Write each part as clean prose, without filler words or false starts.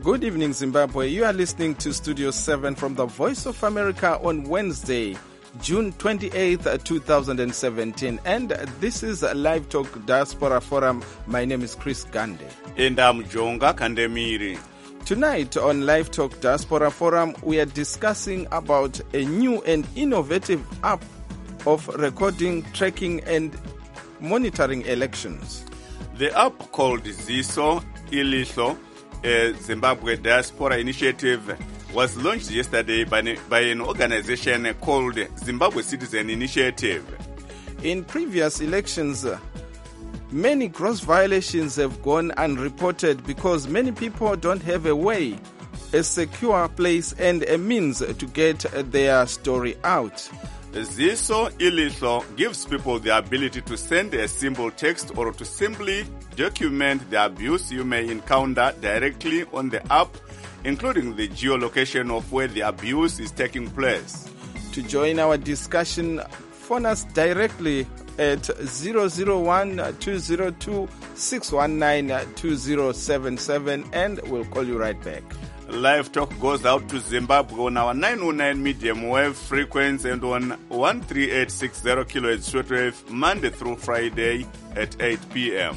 Good evening, Zimbabwe. You are listening to Studio 7 from the Voice of America on Wednesday, June 28th, 2017. And this is Live Talk Diaspora Forum. My name is Chris Gande. And I'm Jonga Kandemiri. Tonight on Live Talk Diaspora Forum, we are discussing about a new and innovative app of recording, tracking, and monitoring elections. The app called Ziso Ilihlo, a Zimbabwe Diaspora Initiative, was launched yesterday by an organization called Zimbabwe Citizen Initiative. In previous elections, many gross violations have gone unreported because many people don't have a way, a secure place, and a means to get their story out. Ziso Ilihlo gives people the ability to send a simple text or to simply document the abuse you may encounter directly on the app, including the geolocation of where the abuse is taking place. To join our discussion, phone us directly at 001-202-619-2077 and we'll call you right back. Live Talk goes out to Zimbabwe on our 909 medium wave frequency and on 13860 kHz shortwave Monday through Friday at 8 p.m.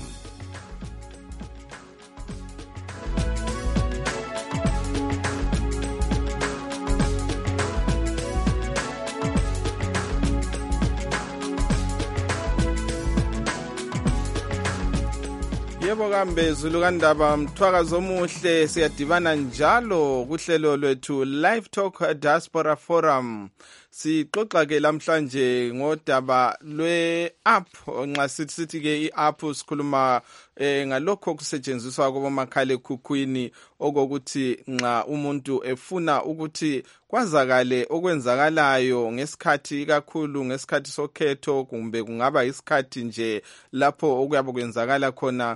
Yebo kambe Zulu kandaba mthwakazo omuhle siyadibana njalo kuhlelo lwethu Live Talk Diaspora Forum. Sixoxa ke lamhlanje ngodaba lwe-app nxa sithi ke i-app sikhuluma ngalokho kusetshenziswa kubomakhala ekhukhwini okokuthi nxa umuntu efuna ukuthi kwazakale okwenzakalayo ngesikhathi kakhulu ngesikhathi sokhetho kumbe kungaba isikhathi nje lapho okuyabe kwenzakala khona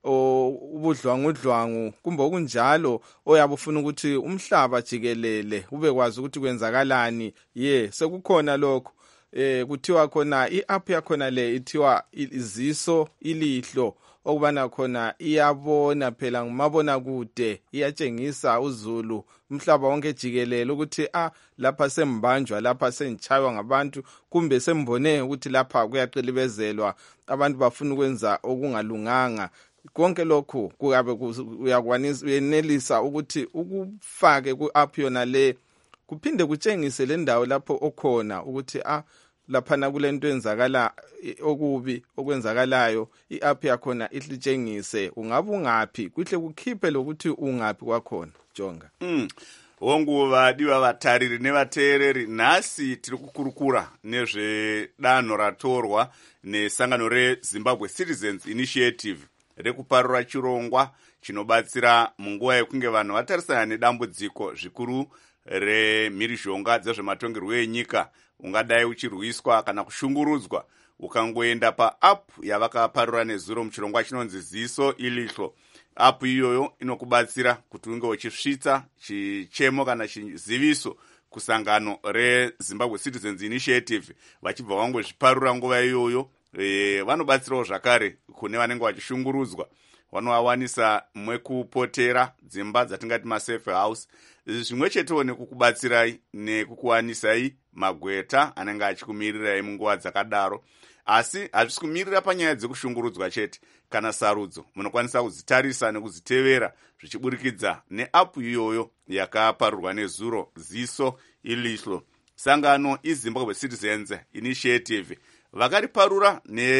ubudlwangudlwangu kumbe okunjalo oyabe ufuna ukuthi umhlaba jikelele ube kwazi ukuthi kwenzakalani sekukhona lokho kuthiwa khona i-app yakhona le ithiwa Ziso Ilihlo okubana khona iyabona phela ngumabona kude iyatshengisa uzulu umhlaba wonke jikelele ukuthi lapha sembanjwa lapha senitshaywa ngabantu kumbe sembone ukuthi lapha kuyaqilibezelwa abantu bafuna ukwenza okungalunganga. Konke lokhu kuyabe uyenelisa ukuthi ukufake ku-app yona le kuphinde kutshengise le ndawo lapho okhona ukuthi laphana kulento enzakala okubi okwenzakalayo i-app yakhona ihlitshengise ungabe ungaphi kuhle kukhiphe lokuthi ungaphi kwakhona Jonga. Wonguva diva vatariri nevateereri, nhasi tiri kukurukura nezvedanho ratorwa nesangano reZimbabwe Citizens Initiative rekuparura chirongwa chinobatsira munguva yekunge vanhu vatarisana nedambudziko zvikuru remhirizhonga dzezvematongerwo enyika, ungadai uchirwiswa kana kushungurudzwa. Ukangoenda paapp yavakaparura nezuro muchirongwa chinonzi Ziso Ilihlo, app iyoyo inokubatsira kuti unge uchisvitsa chichemo kana chiziviso kusangano reZimbabwe Citizens Initiative. Vachibva vangozviparura nguva iyoyo, vanobatsirawo zvakare kune vanenge vachishungurudzwa. Vanowawanisa mwekupotera, dzimba dzatingati masafe house, zvimwe chetewo nekukubatsirai nekukuwanisai magweta anenge achikumirirai munguva dzakadaro. Asi hazvisi kumirira panyaya dzekushungurudzwa chete. Kana sarudzo munokwanisa kudzitarisa nekuzitevera zvichiburikidza neapp iyoyo yakaparurwa nezuro Ziso Ilihlo. Sangano iZimbabwe Citizens Initiative vakariparura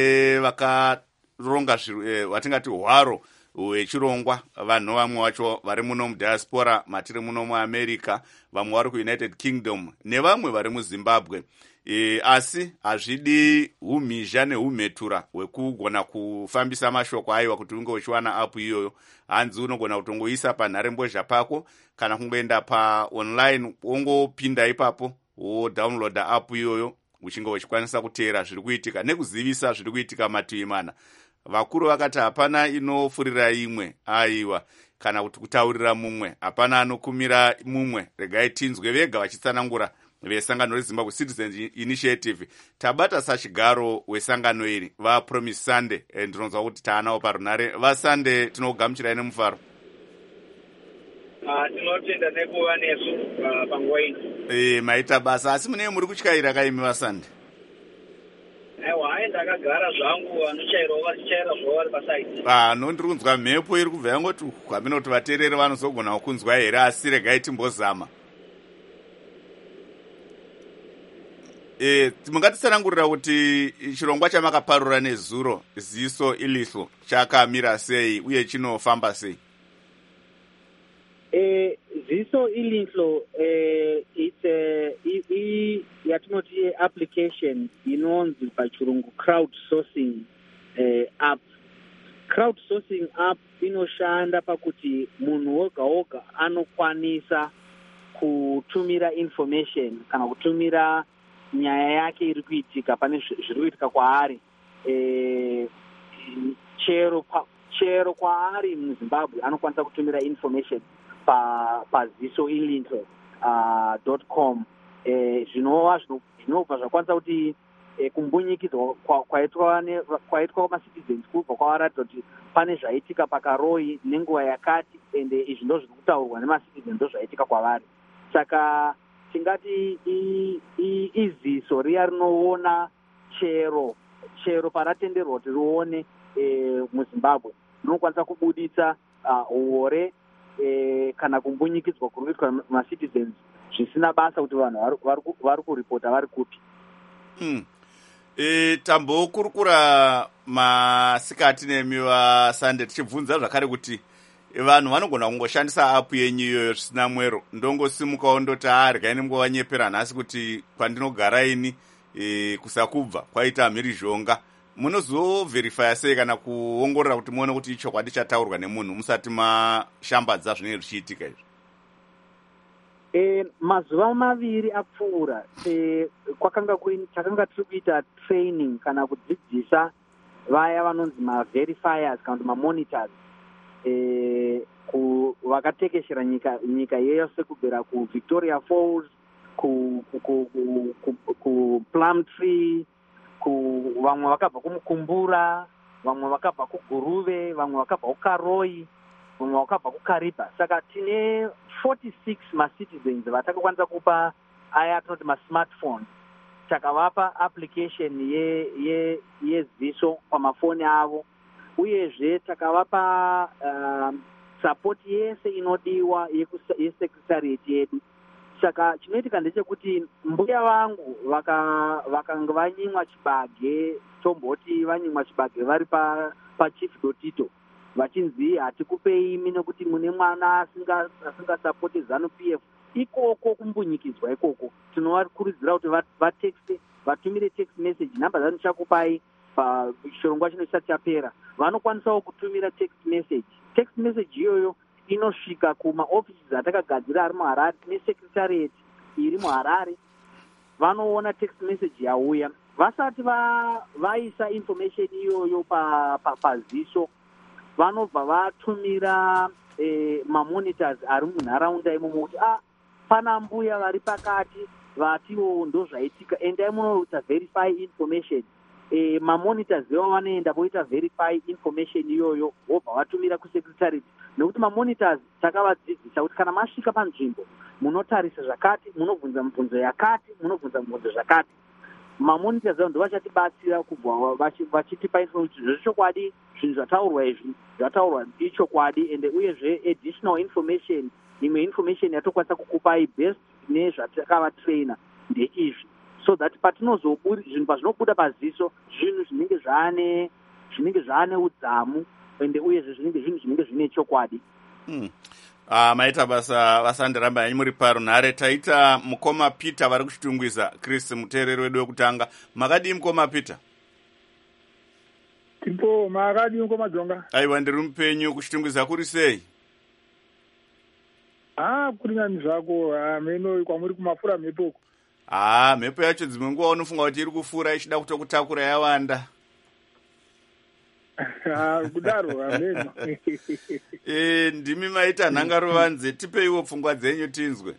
nevakaronga vatingati hwaro hwechirongwa. Vanhu vamwe vacho vari muno mudiaspora matiri muno muAmerica, vamwe vari kuUnited Kingdom nevamwe vari muZimbabwe. Asi hazvidi umhizha neumhetura hwekugona kufambisa mashoko aiwa kuti unge uchiwana app iyoyo. Hanzi unogona kutongoisa panharembozha pako kana kungoenda paonline wongopinda ipapo wodownloada app iyoyo uchinge uchikwanisa kuteera zviri kuitika nekuzivisa zviri kuitika mativi mana. Vakuru vakati hapana inofurira imwe aiwa kana kuti kutaurira mumwe, hapana anokumira mumwe, regai tinzwe vega vachitsanangura vesangano reZimbabwe Citizens Initiative. Tabata sachigaro wesangano iri vaPromise Sunday, ndinonzwa kuti taanawo parunare. VaSunday tinogamuchirai nemufaro. tinotenda nekuva nesu panguva ino. Maita basa, asi mune muri kutyaira kaimi vasande? Aiwa, ndakagara zvangu, anochairawo vachichaira zvavo vari pasaiti. Ndiri kunzwa mhepo iri kubva yangoti kwamina kuti vateereri vanozogona kunzwa here, asi regai timbozama. Mungatitsanangurira kuti chirongwa chamakaparura nezuro, ziso ilihlo, chakamira sei uye chinofamba sei? Ziso ilihlo yatinoti application inonzi pachirungu crowdsourcing app. Crowdsourcing app inoshanda pakuti munhu woga woga anokwanisa kutumira information kana kutumira nyaya yake iri kuitika pane zviri kuitika kwaari chero kwaari muZimbabwe anokwanisa kutumira information paziso ilihlo.com. Zvinobva zvakwanisa kuti kumbunyikidzwa kwaitwa macitizens kubva kwavaratidza kuti pane zvaitika pakaroi nenguva yakati, ende izvi ndo zviri kutaurwa nemacitizens ndo zvaitika kwavari. Saka tingati iziso riya rinoona chero paratenderwa kuti rione muZimbabwe rinokwanisa kubuditsa uore kana kumbunyikidzwa kuri kuitwa macitizens zvisina basa kuti vanhu vari kuripota vari kupi. Tambokurukura masikati nemi vasande tichibvunza zvakare kuti vanhu vanogona kungoshandisa apu yenyu iyoyo zvisina mwero, ndongosimukawo ndoti regai nemungova nhasi kuti kwandinogara ini kusakubva kwaita mhirizhonga. Munozovherifya sei kana kuongorora kuti muone kuti ichokwadi chataurwa nemunhu musati mashambadza zvinenge zvichiitika izvi? Mazuva maviri apfuura takanga tiri kuita training kana kudzidzisa vaya vanonzi maverifiers kana kuti mamonitors vakatekeshera nyika yese kubvira kuVictoria Falls, kuPlumtree, vamwe vakabva kuMukumbura, vamwe vakabva kuGuruve, vamwe vakabva kuKaroi, vamwe vakabva kuKariba. Saka tine 46 macitizens vatakakwanisa kupa aya atinoti masmartphone. Takavapa application yeziso pamafoni avo, uyezve takavapa support yese inodiwa yesecretariat yedu. Saka chinoitika ndechekuti mbuya vangu vakanga vanyimwa chibage, tomboti vanyimwa chibage vari pachief Dotito, vachinzi hatikupei imi nekuti mune mwana asingasapoti ZANU-PF. Ikoko kumbunyikidzwa ikoko tinovakurudzira kuti vatexte, vatumire text message, nhamba dzano chakupai chirongwa chino chisati chapera. Vanokwanisawo kutumira text message iyoyo inosvika kumaoffices atakagadzira ari muHarare. Tine secretariat iri muHarare, vanoona text message yauya. Vasati vaisa information iyoyo paziso, vanobva vatumira mamonitors ari munharaunda imomo kuti pana mbuya vari pakati vatiwo ndo zvaitika, endai munoita verify information. Mamonitors ivo vanoenda voita verify information iyoyo vobva vatumira kusecretariat, nekuti mamonitors takavadzidzisa kuti kana masvika panzvimbo munotarisa zvakati, munovhunza mibvunzo yakati, munovhunza mibvunzo zvakati. Mamonitors avo ndo vachatibatsira kubva vachitipa information zvechokwadi, zvinhu zvataurwa izvi zvataurwa ichokwadi, ende uyezve additional information, imwe information yatokwanisa kukupai based nezvatakavatraina ndeizvi, so that zvinhu pazvinobuda paziso zvinhu zvinenge zvaane udzamu, ende uyezve zvinhu zvinenge zvine chokwadi. Maita basa vasandiramba yanyu muri parunhare. Taita mukoma Peter vari kuchitungwiza. Chris, muteereri wedu wekutanga, makadii mukoma Peter? Tipo makadii mukoma Jonga? Aiwa, ndiri mupenyu. Kuchitungwiza kuri sei? Kuri nani zvako, meno kwamuri kumafura mhepo. Mhepo yacho dzimwe nguva unofunga kuti iri kufura ichida kutokutakura yawanda. Kudaro ameno. Ndimi maita nhangaruvanze, tipeiwo pfungwa dzenyu tinzwe.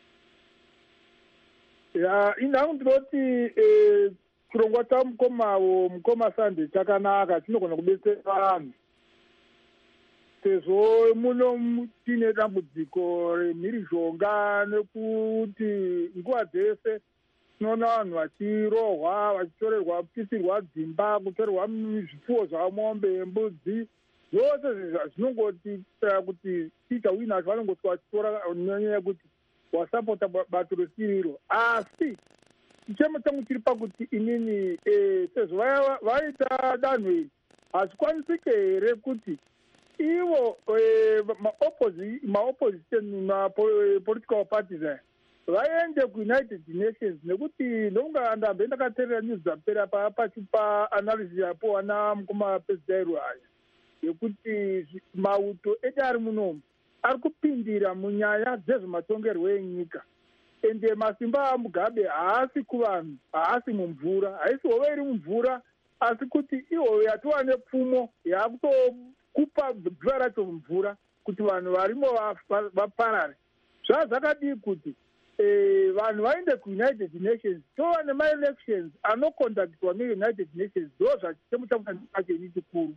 Indangu ndinoti chirongwa chamukoma Sande chakanaka, chinogona kubetsera vanhu. sezvo muno tine dambudziko remhirizhonga nekuti nguva dzese tinoona vanhu vachirohwa, vachitorerwa, kupisirwa dzimba, kutorerwa zvipfuwo zvamombe, mbudzi, zvose zvinongotiita kuti ticha wina vanongoti vachitora nyaya yekuti wasapota bato resiriro. Asi chichemo changu chiri pakuti inini sezvo vaita danho iri hazvikwanisike here kuti ivo maopposition mapolitical parties vaende kuunited nations, nekuti ndonga ndambe ndakateerera news dzapera pachipa analysis yapo ana mukoma pezidairu aya yekuti mauto edu ari munomu ari kupindira munyaya dzezvematongerwo enyika, ende masimba aMugabe haasi kuvanhu, haasi mumvura, haisi hove iri mumvura, asi kuti ihove yatova nepfumo yakutokupa dziva racho mumvura kuti vanhu varimo vaparare. Zvazvakadii kuti vanhu vaende kuunited nations, tova nemaelections anokondakitwa neunited nations, ndo zvachitemo chakuacho chikuru.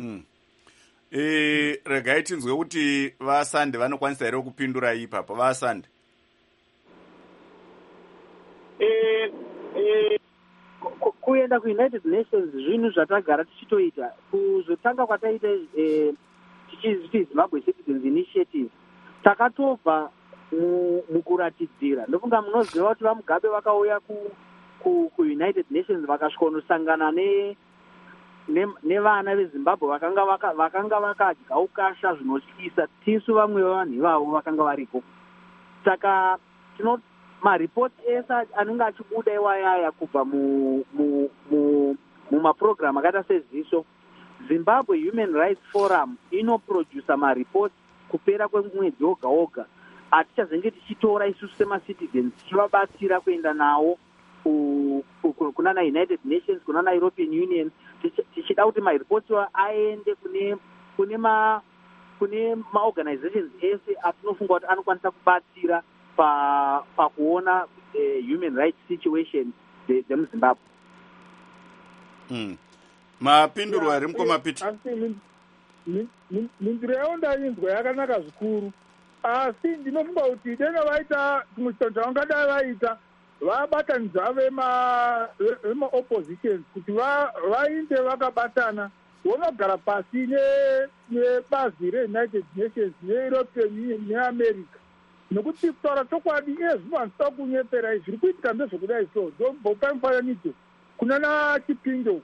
Regai tinzwe kuti vasande vanokwanisa here kupindura ipapo. Vasande kuenda kuunited nations zvinhu zvatagara tichitoita. Kuzotanga kwataita tichizviti Zimbabwe Citizens Initiative takatobva mukuratidzira. Ndofunga munoziva kuti vaMugabe vakauya kuunited nations vakasvikonosangana nevana veZimbabwe vakanga vakadya ukasha zvinotyisa. Tisu vamwe vevanhu ivavo vakanga varipo. Saka maripoti ese anenge achibuda iwayaya kubva mumaprogramu akaita seziso, Zimbabwe Human Rights Forum inoprodusa maripoti kupera kwemwedzi woga woga atichazenge tichitora isusu semacitizens tichivabatsira kuenda nawo kunana United Nations, kunana European Union, tichida kuti maripoti aende kune maorganizations ese atinofunga kuti anokwanisa kubatsira pakuona human rights situation dzemuZimbabwe. Mapinduro ari mukomapita. Minziro yawo ndainzwa yakanaka zvikuru, asi ndinofunga kuti dena vaita tumwe chitanho chavangadai vaita vabatanidza vemaoppositions kuti vainde vakabatana vonogara pasi nebazi reunited nations neeuropean union neamerica, nokuti kutaura chokwadi ezvino handisida kunyepera zviri kuitika ndezvekudai so ndombopa mufananidzo kunana Chipinge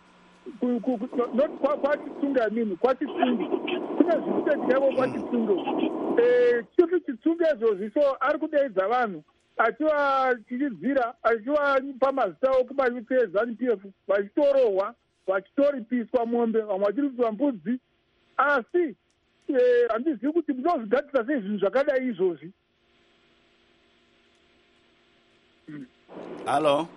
kwaChitsunga amini kwaChitsunga kune zviri kuitikaivo kwaChitsunga. Chifu Chitsunga izvozviso ari kudeidza vanhu achivachichidzira achivapa mazita okumanyu eZANU-PF vachitorohwa vachitoripiswa mombe, vamwe vachiripiswa mbudzi. Asi handizivi kuti munozvigatisa sei zvinhu zvakadai izvozvi. Halo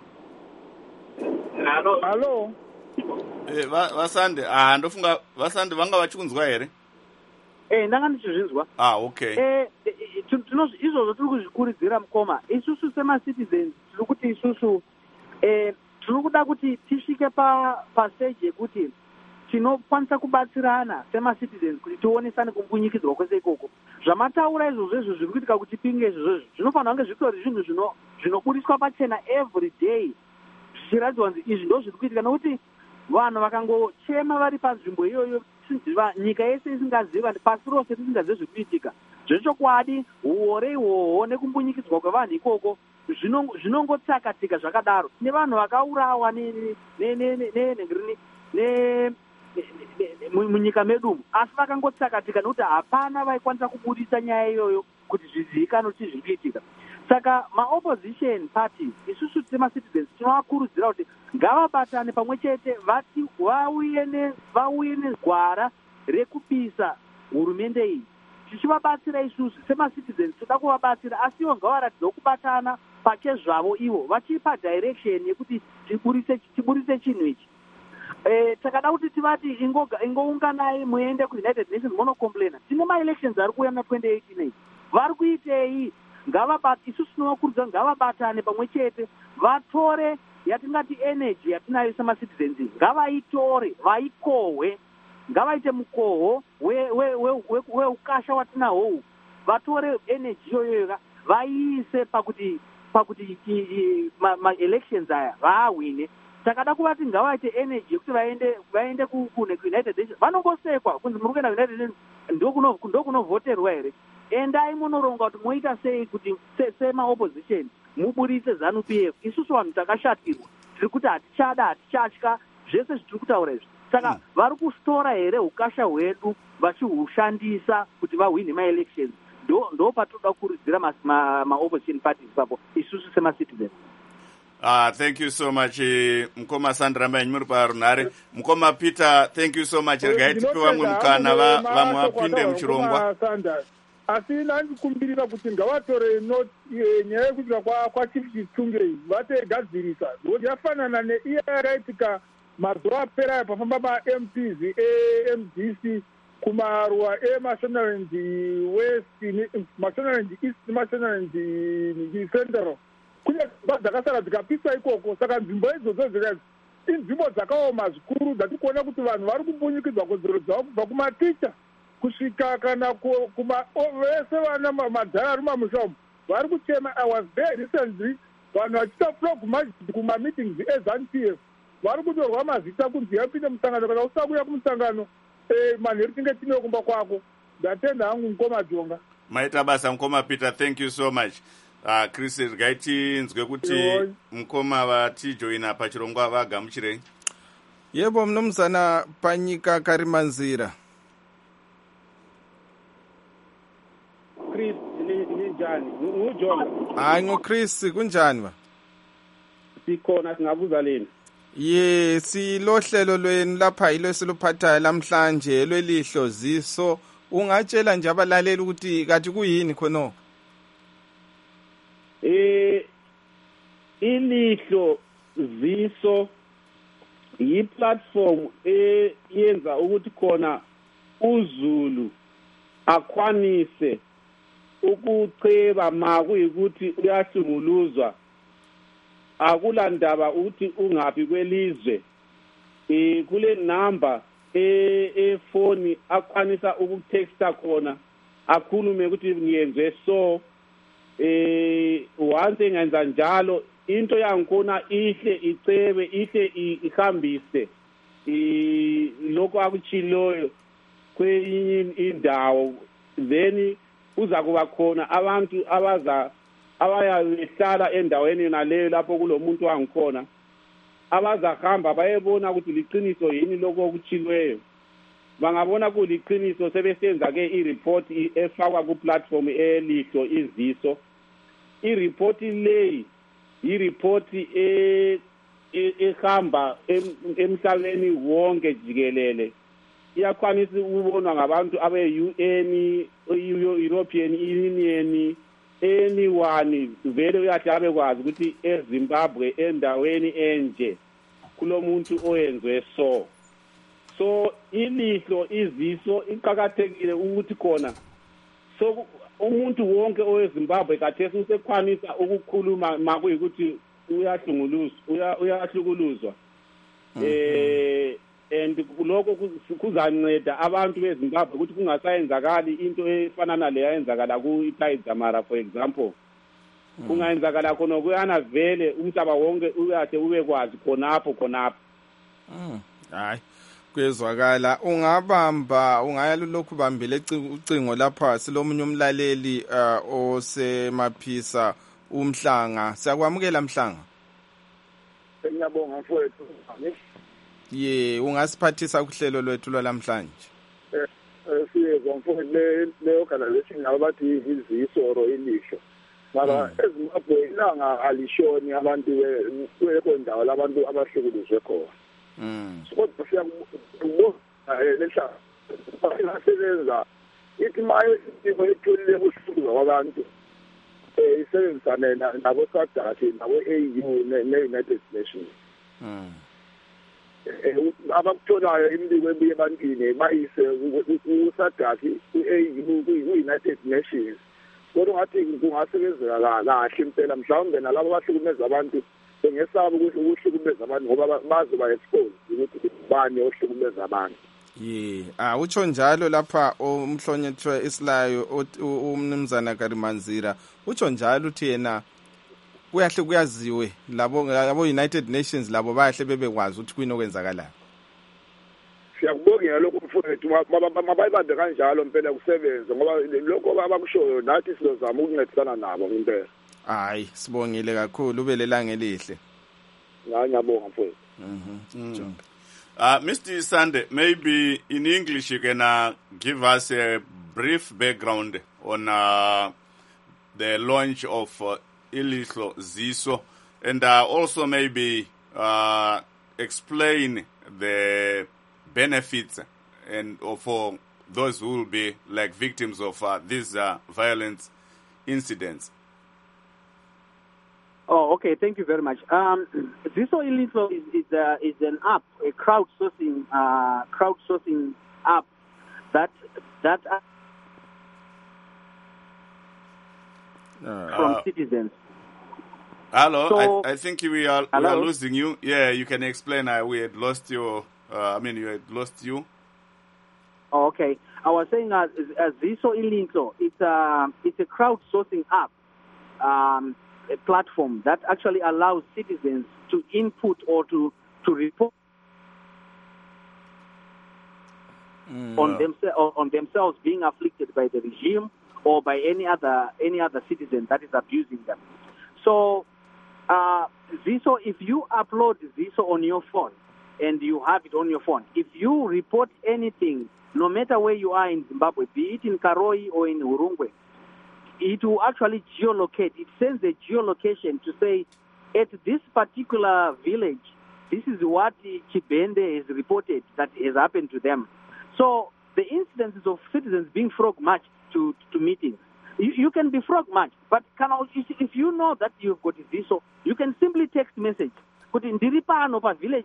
Vasande, ndofunga Vasande vanga vachikunzwa here? Ndanga ndichizvinzwa. Okay. Izvozvo tiri kuzvikuridzira mukoma. Isusu semacitizens tiri kuti isusu tiri kuda kuti tisvike pastage yekuti tinokwanisa kubatsirana semacitizens kuti tionesane kumbunyikidzwa kwese ikoko. Zvamataura izvozvo zviri kuitika kuti Chipinge izvozvo zvinofanira kunge zvitori zvinhu zvinobudiswa pachena every day, zvichiratidzwa kuti izvi ndo zviri kuitika, nokuti vanhu vakangochema vari panzvimbo iyoyo nyika yese isingaziva, pasi rose tisingazivi zviri kuitika, zvechokwadi uore ihwohwo nekumbunyikidzwa kwevanhu ikoko zvinongotsakatika zvakadaro. Tine vanhu vakaurawa munyika medu, asi vakangotsakatika nokuti hapana vaikwanisa kubudisa nyaya iyoyo kuti zvizivikanwe kuti zviri kuitika. Saka maopposition parties isusu semacitizens tinovakurudzira kuti ngavabatane pamwe chete, vati vauye negwara rekupisa hurumende iyi. Tichivabatsira isusu semacitizens toda kuvabatsira, asi ivo ngavaratidza kubatana pake zvavo ivo vachipa direction yekuti tiburise chinhu ichi. Takada kuti tivati ingounganai muende kuunited nations monocomplaina. Tine maelections ari kuuya na2018 vari kuitei? Isusu tinovakurudzira ngavabatane pamwe chete, vatore yatingati energy yatinayo semacitizens, ngavaitore vaikohwe ngavaite mukoho weukasha watinawo, vatore energy iyoyo vaiise pakuti ma-elections aya vaawine. Takada kuvati ngavaite energy yekuti vaende kuUnited Nations, vanombosekwa kunzi muri kuenda kuUnited Nations ndokunovhoterwa here. Endai munoronga kuti moita sei kuti sema-opposition muburitse ZANU-PF. Isusu vanhu takashatirwa, tiri kuti hatichatya zvese zvitiri kutaura izvi. Saka vari kustora here ukasha hwedu vachihushandisa kuti vahwine ma-elections. Ndo patinoda kukurudzira ma-opposition parties papo isusu sema-citizens. Thank you so much Mukoma Sandra Mbanyi muri parunhare. Mukoma Peter, thank you so much. Regai tipe vamwe mukana vamwe vapinde muchirongwa. Asi ndikumbirira kuti ngavatore nyaya yekutika kwachief chitungei vategadzirisa ngokuti yafanana neiya yakaitika mazuva apera pafamba ma-MPs e-MDC kumaruwa emashonaland west, mashonaland east, mashonaland central. Kune dzimba dzakasara dzikapiswa ikoko. Saka nzvimbo idzodzo inzvimbo dzakaoma zvikuru dzatikuona kuti vanhu vari kumbunyikidzwa kodzero dzavo kubva kumaticha kusvika kana vese vana madhara ari mamusha umu vari kuchema. I was there recently, vanhu vachiita flog kumameetings eZANU-PF vari kutorwa mazita kunzi yapinde musangano, kana usina kuuya kumusangano manheru tinge tine kumba kwako. Ndatenda hangu Mukoma Jonga. Maita basa Mukoma Peter, thank you so much. Chris, regai tinzwe kuti Mukoma vatijoina pachirongwa vagamuchirei. Yebo mnumzana Panyika Karimanzira. Chris njani? Ujonga. Hayi ngoChris kunjani ba? Sikhona singabuza leni. Ye silohlelo lweni lapha yilo siluphathayo namhlanje lwelihlo ziso. Ungatshela nje abalaleli ukuthi kathi kuyini khona? Ilihlo ziso yi-platform eyenza ukuthi khona uZulu akwanise ukuceba makuyikuthi uyahlunguluzwa, akulandaba ukuthi ungaphi kwelizwe. Kule number efoni akwanisa ukutexta khona, akhulume ukuthi ngiyenze so. Once engenza njalo into yangikhona ihle icebe, ihle ihambise lokho akuchiloyo kwenye indawo, then uza kuba khona abantu abayahlala endaweni naleyo lapho kulomuntu wangikhona abazahamba bayebona ukuthi liqiniso yini lokho okuchilweyo. Bangabona kuliqiniso sebesenza ke i-report efakwa ku-platform elihlo iziso. I-report leyi yi-report ehamba emhlabeni wonke jikelele. Iyakwanisa ukubonwa ngabantu abe-UN, European Union, anyone vele uyathi abekwazi ukuthi eZimbabwe endaweni enje kulomuntu oyenzwe so ilihlo iziso iqhakathekile ukuthi khona so umuntu wonke oweZimbabwe kathesi usekwanisa ukukhuluma makuyikuthi uyahlukuluzwa. And lokho kuzanceda abantu beZimbabwe ukuthi kungasayenzakali into efana nale yayenzakala ku-Itamar for example. Kungayenzakala khona kuyana vele umhlaba wonke uyathi ubekwazi khonapho. Hayi kwezwakala. Ungaya lokhu bambile ucingo lapha silomunye umlaleli osemaphisa uMhlanga. Siyakwamukela Mhlanga. Ngiyabonga mfowethu. Ye ungasiphathisa kuhlelo lwethu lwalamhlanje. Siyezwa mfowethu le organization abathi iziso ro ilihlo. Mara eZimbabwe ilanga alishoni abantu kwendawo labantu abahlukuluzwe khona. Kodwa siyakubona lesha basebenza ithi maye isimo etholile ukuhlukuluzwa kwabantu isebenzisane nabo SADC nabo AU ne-United Nations. Abakutholayo imibiko ebuye ebantwini bayise ku-SADC, ku-AU, ku-United Nations. Kodwa ngathi kungasebenzeka kahle impela mhlawumbe nalabo abahlukumeza abantu bengesaba ukuhlukumeza abantu ngoba bazoba exposed ukuthi bani ohlukumeza abantu. utsho njalo lapha umhlonishwa Isilayo umnumzana Karimanzira utsho njalo uthi yena kuyahle kuyaziwe labo United Nations labo bayahle bebekwazi ukuthi kuyini okwenzakalayo. Siyakubongela lokho mfowethu mabayibambe kanjalo impela kusebenze ngoba lokho abakushoyo nathi sizozama ukuncedisana nabo impela. Hayi sibongile kakhulu ube lelanga elihle. Ngiyabonga mfowethu. Mr. Sande, maybe in English you can give us a brief background on the launch of Ilihlo Ziso, and also maybe explain the benefits and for those who will be like victims of these violent incidents. Oh, okay. Thank you very much. Ziso Ilihlo is an app, a crowdsourcing app that from citizens. Hello, So, I think we are losing you. Yeah, you can explain. We had lost you. You had lost you. Oh, okay. I was saying Ziso Ilihlo, it's a crowdsourcing app. A platform that actually allows citizens to input or to report on themselves being afflicted by the regime or by any other citizen that is abusing them. So Ziso, if you upload Ziso on your phone and you have it on your phone, if you report anything, no matter where you are in Zimbabwe, be it in Karoi or in Hurungwe, it will actually geolocate. It sends a geolocation to say, at this particular village, this is what Chibende has reported that has happened to them. So the incidences of citizens being frog marched to meetings, you can be frog marched, but if you know that you've got this, so you can simply text message. But in Diripano village,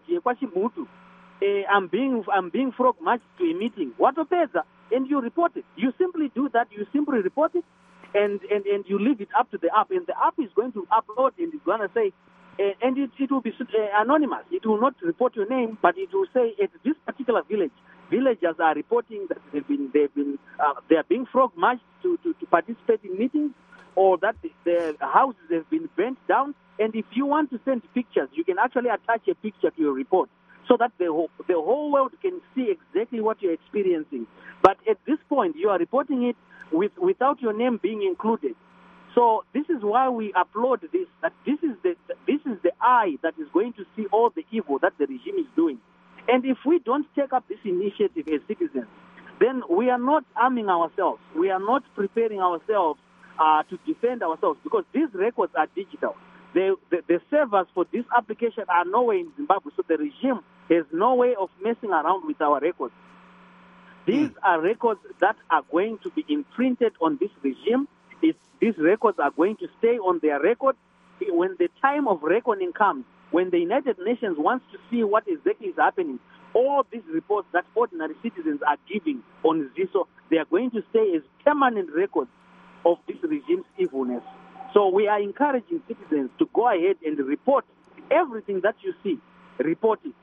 I'm being frog marched to a meeting. What opeza? And you report it. You simply do that. You simply report it. And you leave it up to the app, and the app is going to upload and it's going to say, and it will be anonymous. It will not report your name, but it will say at this particular village, villagers are reporting that they are being frog marched to participate in meetings, or that their houses have been burnt down. And if you want to send pictures, you can actually attach a picture to your report, so that the whole world can see exactly what you're experiencing. But at this point, you are reporting it without your name being included. So this is why we upload this. That this is the eye that is going to see all the evil that the regime is doing. And if we don't take up this initiative as citizens, then we are not arming ourselves. We are not preparing ourselves to defend ourselves, because these records are digital. The servers for this application are nowhere in Zimbabwe, so the regime has no way of messing around with our records. These are records that are going to be imprinted on this regime. These records are going to stay on their record. When the time of reckoning comes, when the United Nations wants to see what exactly is happening, all these reports that ordinary citizens are giving on Ziso, they are going to stay as permanent records of this regime's evilness. So we are encouraging citizens to go ahead and report everything that you see. Report it.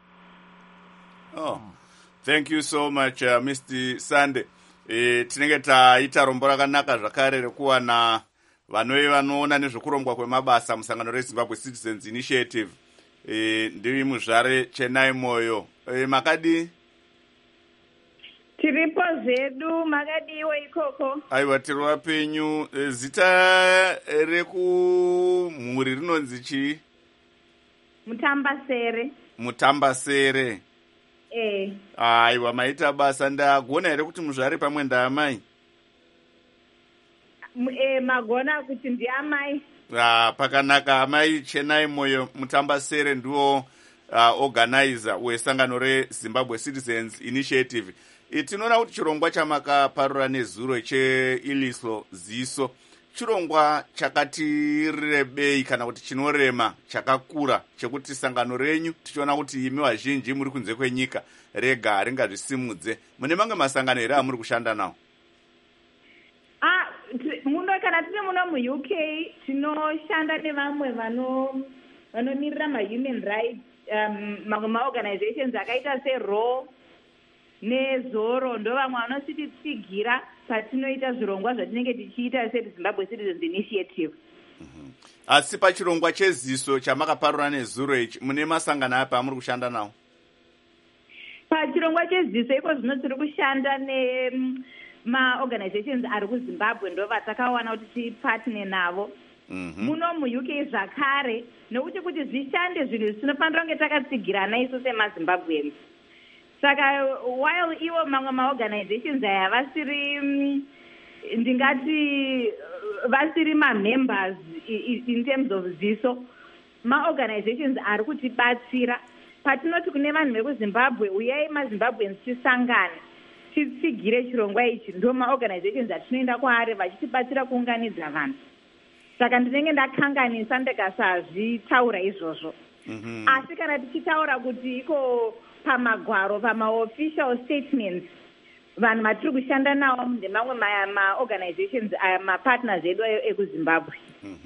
Oh. Thank you so much, Mr. Sande. Tinenge taita rombo rakanaka zvakare rekuwana vanove vanoona nezvekurongwa kwemabasa musangano reZimbabwe Citizens Initiative. Ndiri muzvare Chenai Moyo. Makadi? Tiripo zvedu, makadiwo ikoko. Aiwa, tiri wapenyu. Zita rekumhuri rinonzi chii? Mutambasere. Mutambasere. Aiwa, maita basa. Ndagona here kuti muzvare pamwe ndaamai? Magona kuti ndiamai. Pakanaka. Amai Chenai Moyo Mutambasere ndiwo organizer wesangano reZimbabwe Citizens Initiative. Tinoona kuti chirongwa chamakaparura nezuro cheIlihlo Ziso chirongwa chakati rebei kana kuti chinorema chakakura chekuti sangano renyu tichiona kuti imi vazhinji muri kunze kwenyika rega ringazvisimudze. Mune mamwe masangano here amuri kushanda nawo? Kana tiri muno muUK tinoshanda nevamwe vanomirira mahuman rights, mamwe maorganizations akaita seRaw nezoro ndo vamwe vanosititsigira patinoita zvirongwa zvatinenge tichiita sezimbabwe citizens initiative. Asi pachirongwa cheziso chamakaparura nezuro ichi mune masangano api amuri kushanda nawo? Pachirongwa cheziso iko zvino tiri kushanda nemaorganizations ari kuzimbabwe ndo vatakawana kuti tipatne navo. Muno muuk zvakare nokuti kuti zvishande zvinhu zvinofanira kunge takatsigirana isu semazimbabweans. Saka while ivo mamwe maorganizations aya vasiri ndingati vasiri mamembers in terms of ziso, maorganizations ari kutibatsira patinoti kune vanhu vekuzimbabwe uyai mazimbabweans tisangane titsigire chirongwa ichi, ndo maorganizations atinoenda kwaari vachitibatsira kuunganidza vanhu. Saka ndinenge ndakanganisa ndikasazvitaura izvozvo. Asi kana tichitaura kuti iko pamagwaro pamaofficial statements vanhu vatiri kushanda nawo ndemamwe maorganizations mapartners edu ekuzimbabwe.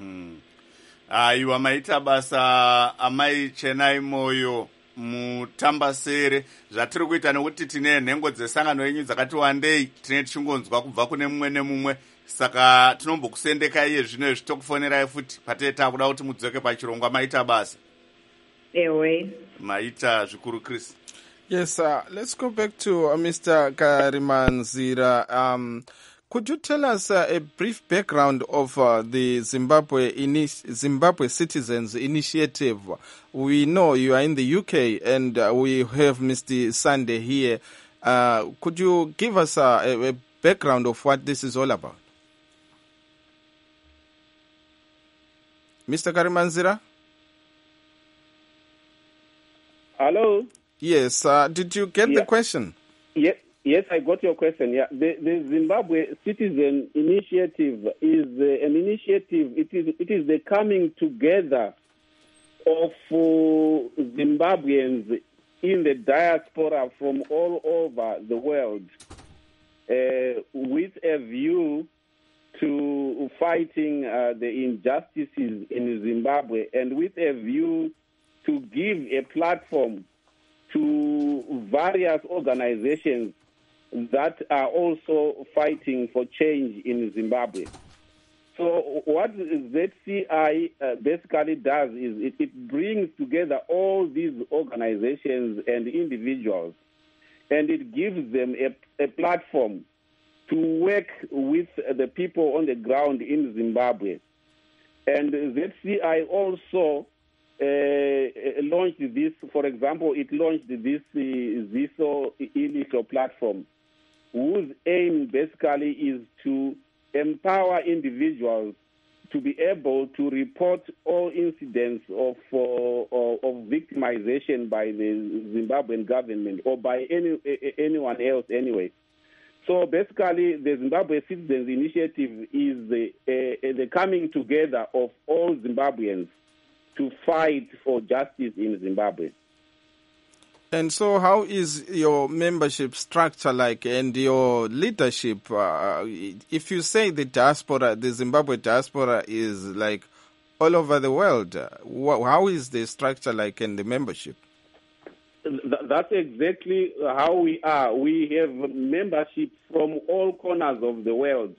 Aiwa, maita basa amai Chenai Moyo mutambasere. Zvatiri kuita nekuti tine nhengo dzesangano yenyu dzakati wandei tine tichingonzwa kubva kune mumwe nemumwe, saka tinombokusendekai iye zvino izvi tokufonerai futi patee takuda kuti mudzoke pachirongwa. Maita basa. Ewe. Maita zvikuru Chris. Yes, let's go back to Mr. Karimanzira. Could you tell us a brief background of the Zimbabwe Citizens Initiative? We know you are in the UK and we have Mr. Sunday here. Could you give us a background of what this is all about? Mr. Karimanzira? Hello? Yes, did you get the question? Yes, I got your question. Yeah, the Zimbabwe Citizen Initiative is an initiative. It is the coming together of Zimbabweans in the diaspora from all over the world, with a view to fighting the injustices in Zimbabwe, and with a view to give a platform to various organizations that are also fighting for change in Zimbabwe. So what ZCI basically does is it brings together all these organizations and individuals, and it gives them a platform to work with the people on the ground in Zimbabwe. And ZCI also launched this, for example, it launched this ZISO initial platform, whose aim basically is to empower individuals to be able to report all incidents of victimization by the Zimbabwean government or by anyone else anyway. So basically, the Zimbabwe Citizens Initiative is the coming together of all Zimbabweans to fight for justice in Zimbabwe. And so how is your membership structure like and your leadership? If you say the diaspora, the Zimbabwe diaspora is like all over the world, how is the structure like and the membership? That's exactly how we are. We have membership from all corners of the world.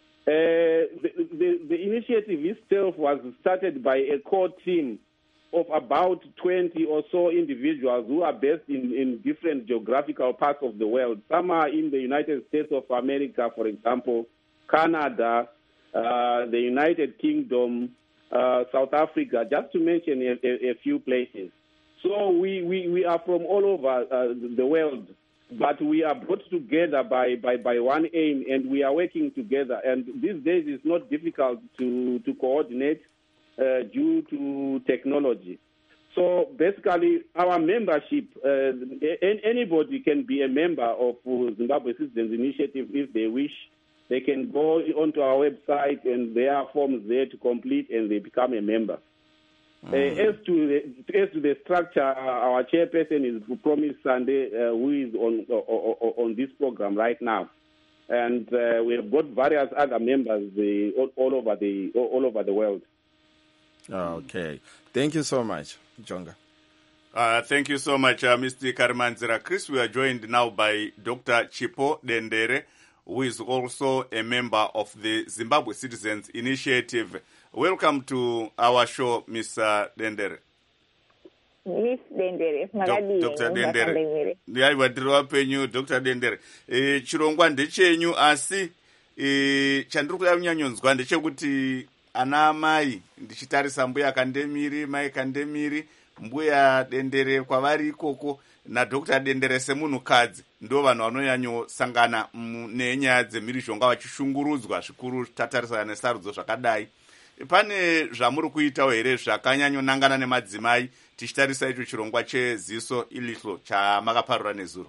The initiative itself was started by a core team of about 20 or so individuals who are based in different geographical parts of the world. Some are in the United States of America, for example, Canada, the United Kingdom, South Africa, just to mention a few places. So we are from all over the world, but we are brought together by one aim, and we are working together. And these days it's not difficult to coordinate due to technology. So basically, our membership, anybody can be a member of Zimbabwe Citizens Initiative if they wish. They can go onto our website, and there are forms there to complete, and they become a member. As to the structure, our chairperson is Promise Sunday, who is on this program right now, and we have got various other members all over the world. Okay, thank you so much, Jonga. Thank you so much, Mr. Karimanzira. Chris, we are joined now by Dr. Chipo Dendere, who is also a member of the Zimbabwe Citizens Initiative. Welcome to our show, Mr. Dendere. Miss Dendere, Dr. Dendere. Ndiyaiwa ndiri wapenyu, Dr. Dendere. Chirongwa ndechenyu, asi chandiri kuda kunyanyonzwa ndechekuti ana amai, ndichitarisa mbuya Kandemiri, mai Kandemiri, mbuya Dendere kwavari ikoko, naDr. Dendere semunhukadzi, ndo vanhu vanonyanyosangana nenyaya dzemhirizhonga vachishungurudzwa zvikuru tatarisana nesarudzo zvakadai. Pane zvamuri kuitawo here zvakanyanyonangana nemadzimai tichitarisa icho chirongwa cheziso ilihlo chamakaparura nezuro?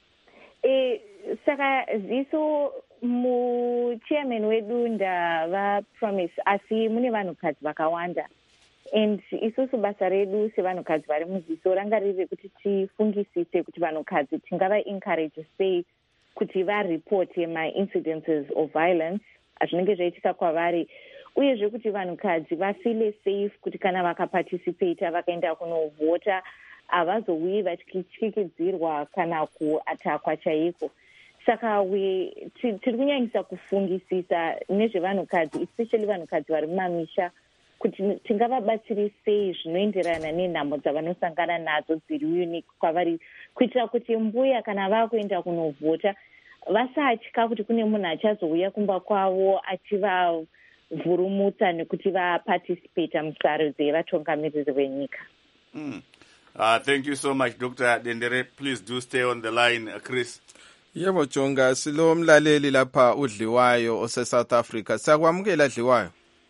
Saka ziso muchairman wedu ndava promise, asi mune vanhukadzi vakawanda, and isusu basa redu sevanhukadzi vari muziso ranga riri kuti tifungisise kuti vanhukadzi tingava encourage sei kuti varipote ma-incidences of violence azvinenge zvaitika kwavari, uyezve kuti vanhukadzi vafile safe kuti kana vakaparticipata vakaenda kunovhota havazouyi vachityikidzirwa kana kuatakwa chaiko. Saka tiri kunyanyisa kufungisisa nezvevanhukadzi, especially vanhukadzi vari mumamisha, kuti tingavabatsiri sei zvinoenderana nenhamo dzavanosangana nadzo dziri unique kwavari, kuitira kuti mbuya kana vakuenda kunovhota vasatya kuti kune munhu achazouya kumba kwavo achivavhurumutsa nekuti vaparticipata musarudzo yevatungamiriri venyika. Thank you so much, Dr. Dendere. Please do stay on the line, Chris. Yebo Jonga, silo mlaleli lapha uDliwayo ose-South Africa. Siyakwamukela Dliwayo.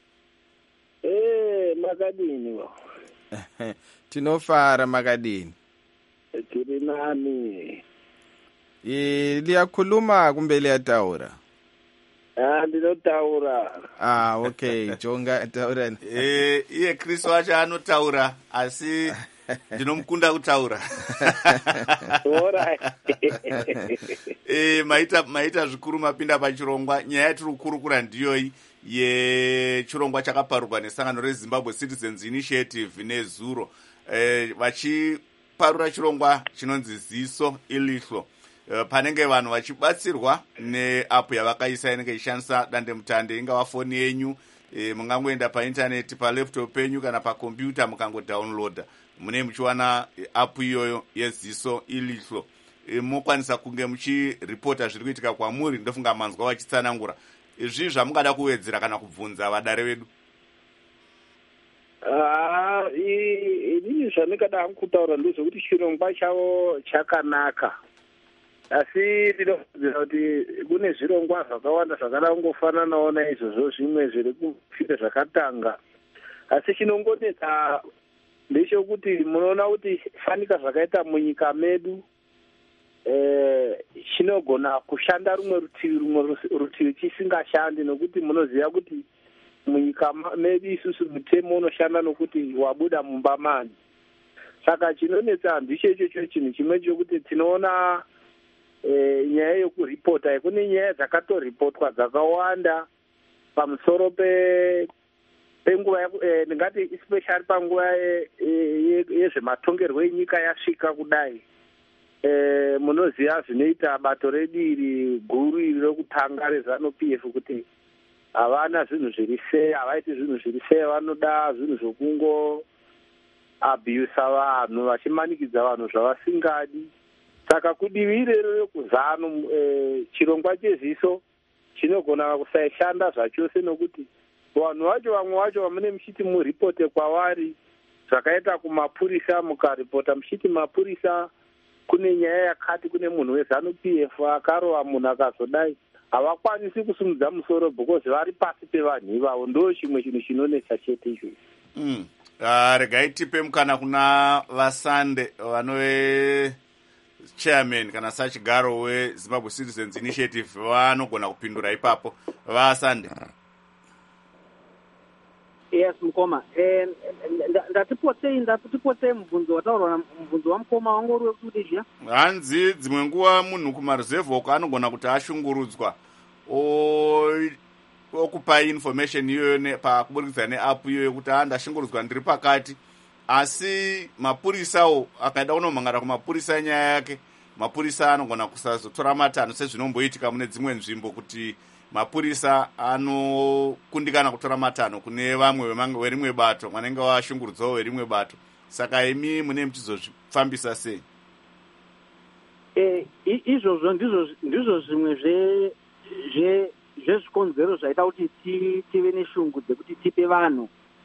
Makadini bo. Tinofara Makadini. Tiri nani? Liyakhuluma kumbe liyataura? Ndinotaura. Okay, Jonga taura. Iye Chris wacho anotaura asi ndinomukunda kutaura. Alright. Maita zvikuru mapinda pachirongwa. Nyaya yatiri kukurukura ndiyoyi yechirongwa chakaparurwa nesangano reZimbabwe Citizens Initiative nezuro. Vachiparura chirongwa chinonzi ziso ilihlo. Panenge vanhu vachibatsirwa neapp yavakaisa inenge ishandisa dandemutande, ingava foni yenyu, mungangoenda paintaneti palaptop penyu kana pakombiyuta mukangodownloada. Mune muchiwana app iyoyo yeziso ilihlo. Mokwanisa kunge muchiripota zviri kuitika kwamuri, ndofunga manzwa vachitsanangura. Izvi zvamungada kuwedzera kana kubvunza vadare vedu? Inini zvandingada kutaura ndezvekuti chirongwa chavo chakanaka, asi ndinoziva kuti kune zvirongwa zvakawanda zvakada kungofananawo naizvozvo zvimwe zviri kufira zvakatanga, asi chinongonetsa ndechekuti munoona kuti fanika zvakaita munyika medu chinogona kushanda rumwe rutivi chisingashandi, nokuti munoziva kuti munyika medu isusu mutemo unoshanda nokuti wabuda mumba mani. Saka chinonetsa ndicho ichocho chinhu chimwe chokuti tinoona nyaya yokuripota, kune nyaya dzakatoripotwa dzakawanda pamusoro penguva ndingati especially panguva yezvematongerwo enyika yasvika kudai. Munoziva zvinoita bato rediri guru iri rokutanga reZANU-PF kuti havana zvinhu zviri sei, havaiti zvinhu zviri sei, vanoda zvinhu zvokungo abhiusa vanhu, vachimanikidza vanhu zvavasingadi. Saka kudivi irero rekuzanu chirongwa cheziso chinogona kusaishanda zvachose, nokuti vanhu vacho vamwe vacho vamune muchiti muripote kwavari zvakaita kumapurisa, mukaripota muchiti mapurisa kune nyaya yakati, kune munhu weZANU-PF akarova munhu akazodai, havakwanisi kusumudza musoro because vari pasi pevanhu ivavo. Ndo chimwe chinhu chinonetsa chete ichocho. Regai tipe mukana kuna vasande vanove chairman kana sachigaro weZimbabwe Citizens Initiative vanogona kupindura ipapo. Vasande. Yes, Mukoma. Ndatipotei mubvunzo wataurwa, mubvunzo wamukoma wangu uri wekuti zviya? Hanzi dzimwe nguva munhu kumaruzevha uko anogona kuti ashungurudzwa okupai information iyoyo pakuburikidza neapp iyoyo kuti ndashungurudzwa ndiri pakati, asi mapurisawo akaenda kunomhangara kumapurisa enyaya yake, mapurisa anogona kusazotora matanho sezvinomboitika mune dzimwe nzvimbo kuti mapurisa anokundikana kutora matanho kune vamwe verimwe bato vanenge vashungurudzawo verimwe bato. Saka imi mune muchizozvifambisa sei? Izvozvo ndizvo zvimwe zvezvikonzero zvaita kuti tive neshungu dzekuti tipe vanhu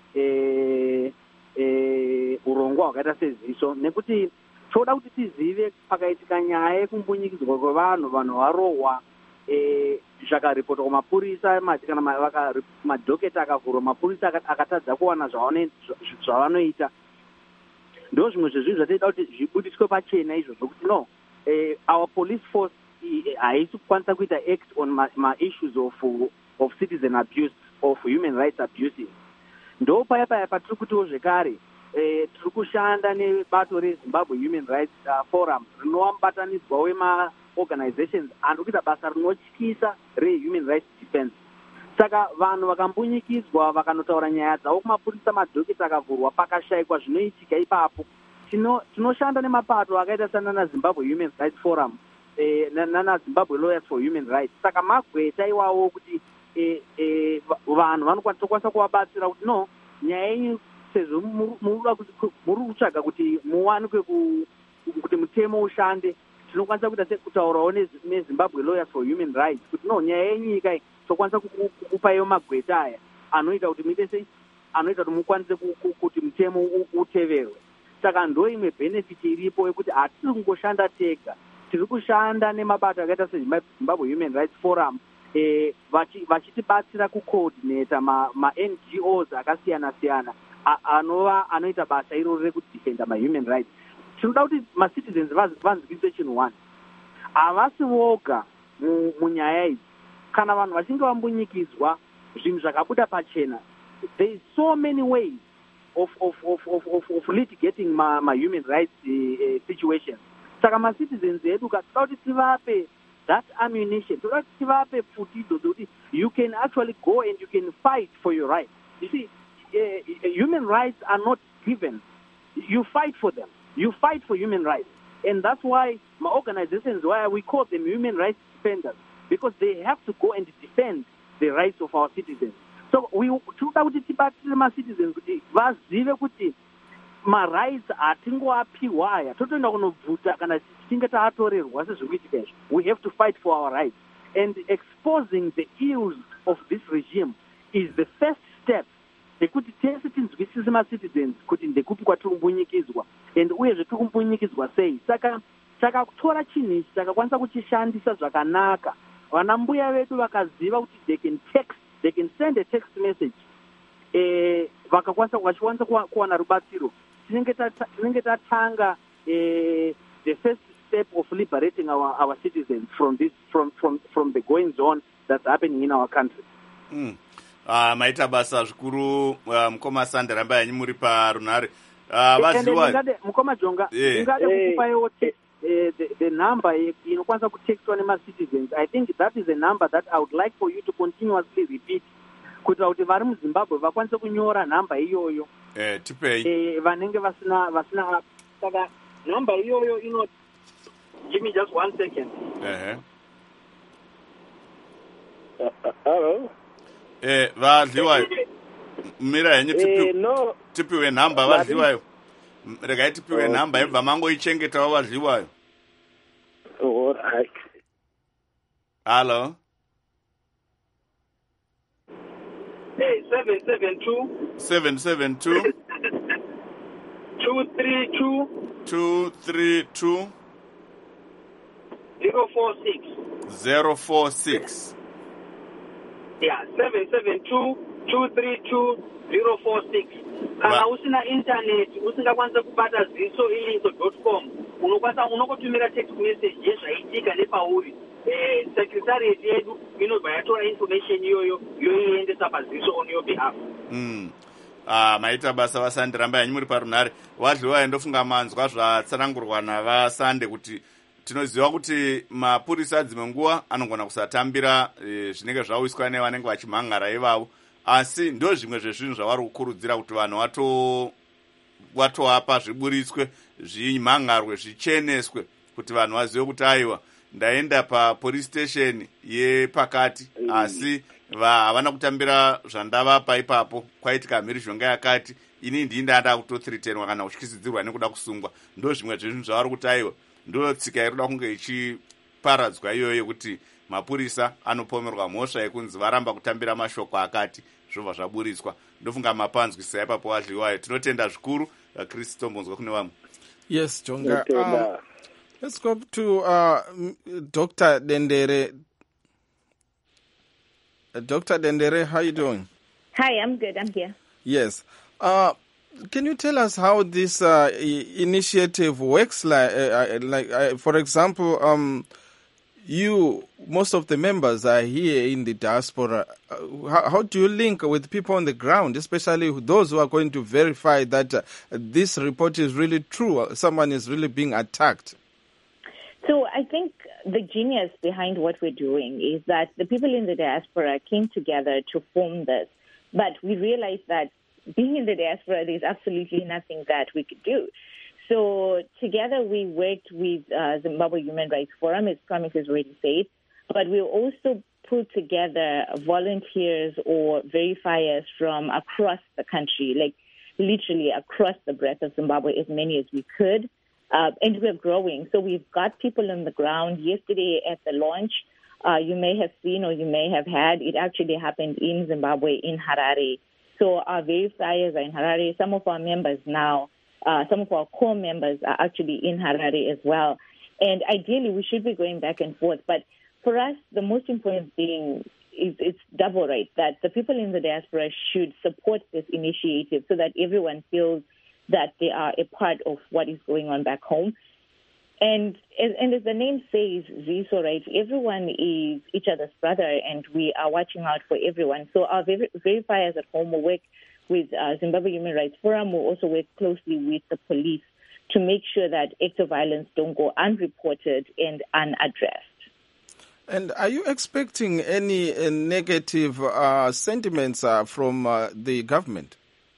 urongwa hwakaita seziso, nekuti toda kuti tizive pakaitika nyaya yekumbunyikidzwa kwevanhu varohwa zvakaripotwa kumapurisa, kana madhoketa akavhurwa, mapurisa akatadza kuwana zvavanoita. Ndo zvimwe zvezvinhu zvatoida kuti zvibudiswe pachena izvozvo kuti no, our police force haisi kukwanisa kuita act on ma-issues of citizen abuse, of human rights abuses. Ndo paya patiri kutiwo zvekare tiri kushanda nebato reZimbabwe Human Rights Forum rinova mubatanidzwa wema-organizations anokuita basa rinotyisa re-human rights defense. Saka vanhu vakambunyikidzwa vakanotaura nyaya dzavo kumapurisa, madhokita akavhurwa, pakashayikwa zvinoitika ipapo, tinoshanda nemapato akaita sanana Zimbabwe Human Rights Forum nana Zimbabwe Lawyers for Human Rights. Saka magweta iwawo kuti vanhu vanokwanisa kuvabatsira kuti no, nyaya yenyu sezvo muri kutsvaga kuti muwanikwe kuti mutemo ushande, tinokwanisa kuita kutaurawo neZimbabwe Lawyers for Human Rights kuti no, nyaya yenyu ikai tokwanisa kukupaiwo magweta aya anoita kuti muite anoita kuti mukwanise kuti mutemo uteverwe. Saka ndo imwe benefit iripo yekuti hatisi kungoshanda tega, tiri kushanda nemabato akaita seZimbabwe Human Rights Forum vachitibatsira kucoordinata ma-NGOs akasiyana-siyana anoita basa iroro rekudefenda ma-human rights. Tinoda kuti ma-citizens vanzwisise chinhu one, havasi voga munyaya idzi. Kana vanhu vachinge vambunyikidzwa, zvinhu zvakabuda pachena, there is so many ways of litigating ma-human rights situations. Saka ma-citizens edu toda kuti tivape that ammunition, toda kuti tivape pfutidzo dzokuti you can actually go and you can fight for your rights. You see, human rights are not given. You fight for them. You fight for human rights. And that's why my organizations, why we call them human rights defenders, because they have to go and defend the rights of our citizens. So toda kuti tibatsire ma-citizens kuti vazive kuti ma-rights atingoapiwa aya totoenda kunobvuta kana tichinge taatorerwa sezvekuitika izvo. We have to fight for our rights. And exposing the ills of this regime is the first step ekuti tese tinzwisise ma-citizens kuti ndekupi kwatiri kumbunyikidzwa and uyezve tiri kumbunyikidzwa sei. Saka kutora chinhu ichi takakwanisa kuchishandisa zvakanaka. Vana mbuya vedu vakaziva kuti they can send a text message vachikwanisa kuwana rubatsiro. Tinenge tatanga the first step of liberating our citizens from the goings on that's happening in our country. Maita basa zvikuru mukoma Sande ramba yanyu muri parunhare. Vaziwa mukoma Jonga ingade kukupayo the number inokwanisa kutextwa nema-citizens. I think that is a number that I would like for you to continuously repeat kuitira kuti vari muZimbabwe vakwanise kunyora nhamba iyoyo tipei vanenge vasina. Saka nhamba iyoyo ino, give me just 1 second. Hello. Vadliwayo mira yenyu tipiwe nhamba vadliwayo. Regai tipiwe nhamba yebva mangoichengetawo vadliwayo. All right. Hello. 772 772 232 232 046. Yeah, 772 232 046. Kana usina internet usingakwanisa kubata ziso.com unokotumira text message yezvaitika nepauri. Secretariat yedu inobva yatora information iyoyo yoiendesa paziso on your behalf. Maita basa vaSande ramba yanyu muri parunhare. Vadliwayo ndofunga manzwa zvatsanangurwa navaSande kuti tinoziva kuti mapurisa dzimwe nguva anogona kusatambira zvinenge zvauyiswa nevanenge vachimhangara ivavo, asi ndo zvimwe zvezvinhu zvavari kukurudzira kuti vanhu watoapa zviburitswe, zvimhangarwe, zvicheneswe, kuti vanhu vazive kuti aiwa ndaenda papolice station yepakati, asi havana kutambira zvandavapa ipapo, kwaitika mhirizhonga yakati, ini ndii ndanda kutothreatenwa kana kutyisidzirwa nekuda kusungwa. Ndo zvimwe zvezvinhu zvavari kuti aiwa ndo tsika irikuda kunge ichiparadzwa iyoyo yekuti mapurisa anopomerwa mhosva yekunzi varamba kutambira mashoko akati zvobva zvaburitswa. Ndofunga mapanzwisisa ipapo wadliwayo. Tinotenda zvikuru. Chris Tombonzwa kune vamwe. Yes, Jonga. Let's go to Dr. Dendere. Dr. Dendere, how are you doing? Hi, I'm good. I'm here. Yes. Can you tell us how this initiative works? For example, most of the members are here in the diaspora. How do you link with people on the ground, especially those who are going to verify that this report is really true, someone is really being attacked? So I think the genius behind what we're doing is that the people in the diaspora came together to form this, but we realized that being in the diaspora, there's absolutely nothing that we could do. So together we worked with Zimbabwe Human Rights Forum, as Promise has already said, but we also put together volunteers or verifiers from across the country, like literally across the breadth of Zimbabwe, as many as we could. And we're growing. So we've got people on the ground. Yesterday at the launch, you may have seen or you may have had, it actually happened in Zimbabwe, in Harare. So our verifiers are in Harare. Some of our members now, some of our core members are actually in Harare as well. And ideally, we should be going back and forth. But for us, the most important thing is it's double right, that the people in the diaspora should support this initiative so that everyone feels that they are a part of what is going on back home. And as the name says, Ziso, right, everyone is each other's brother, and we are watching out for everyone. So our verifiers at home will work with Zimbabwe Human Rights Forum. Will also work closely with the police to make sure that acts of violence don't go unreported and unaddressed. And are you expecting any negative sentiments from the government?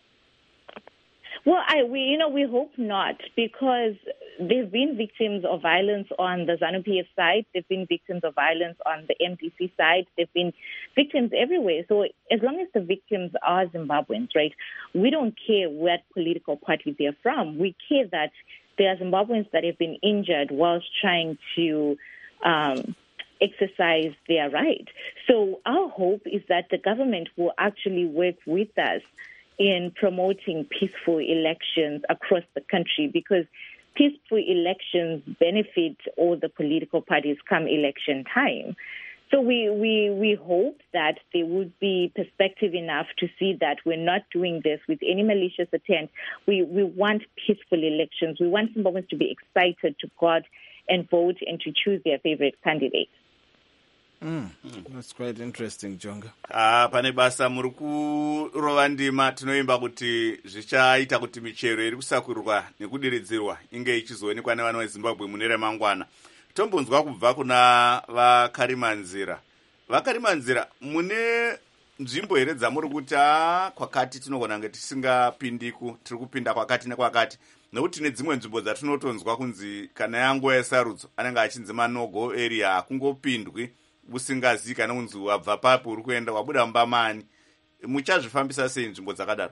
Well, we hope not, because they've been victims of violence on the ZANU-PF side. They've been victims of violence on the MDC side. They've been victims everywhere. So as long as the victims are Zimbabweans, right, we don't care what political party they're from. We care that there are Zimbabweans that have been injured whilst trying to exercise their right. So our hope is that the government will actually work with us in promoting peaceful elections across the country, because peaceful elections benefit all the political parties come election time. So we hope that there would be perspective enough to see that we're not doing this with any malicious intent. We want peaceful elections. We want Zimbabweans to be excited to go out and vote and to choose their favorite candidate. That's quite interesting, Jonga. Pane basa muri kurova ndima tinoimba kuti zvichaita kuti michero iri kusakurirwa nekudiridzirwa inge ichizoonekwa nevana veZimbabwe mune remangwana. Tombonzwa kubva kuna vakarimanzira. Vakarimanzira, mune nzvimbo here dzamuri kuti kwakati tinogona kunge tisingapindiku, tiri kupinda kwakati nekwakati, nekuti nedzimwe nzvimbo dzatinotonzwa kunzi kana yanguva yesarudzo anenge achinzi manogo area hakungopindwi usingazivi kana kunzi wabva papo uri kuenda wabuda mumbamani. Muchazvifambisa sei nzvimbo dzakadaro?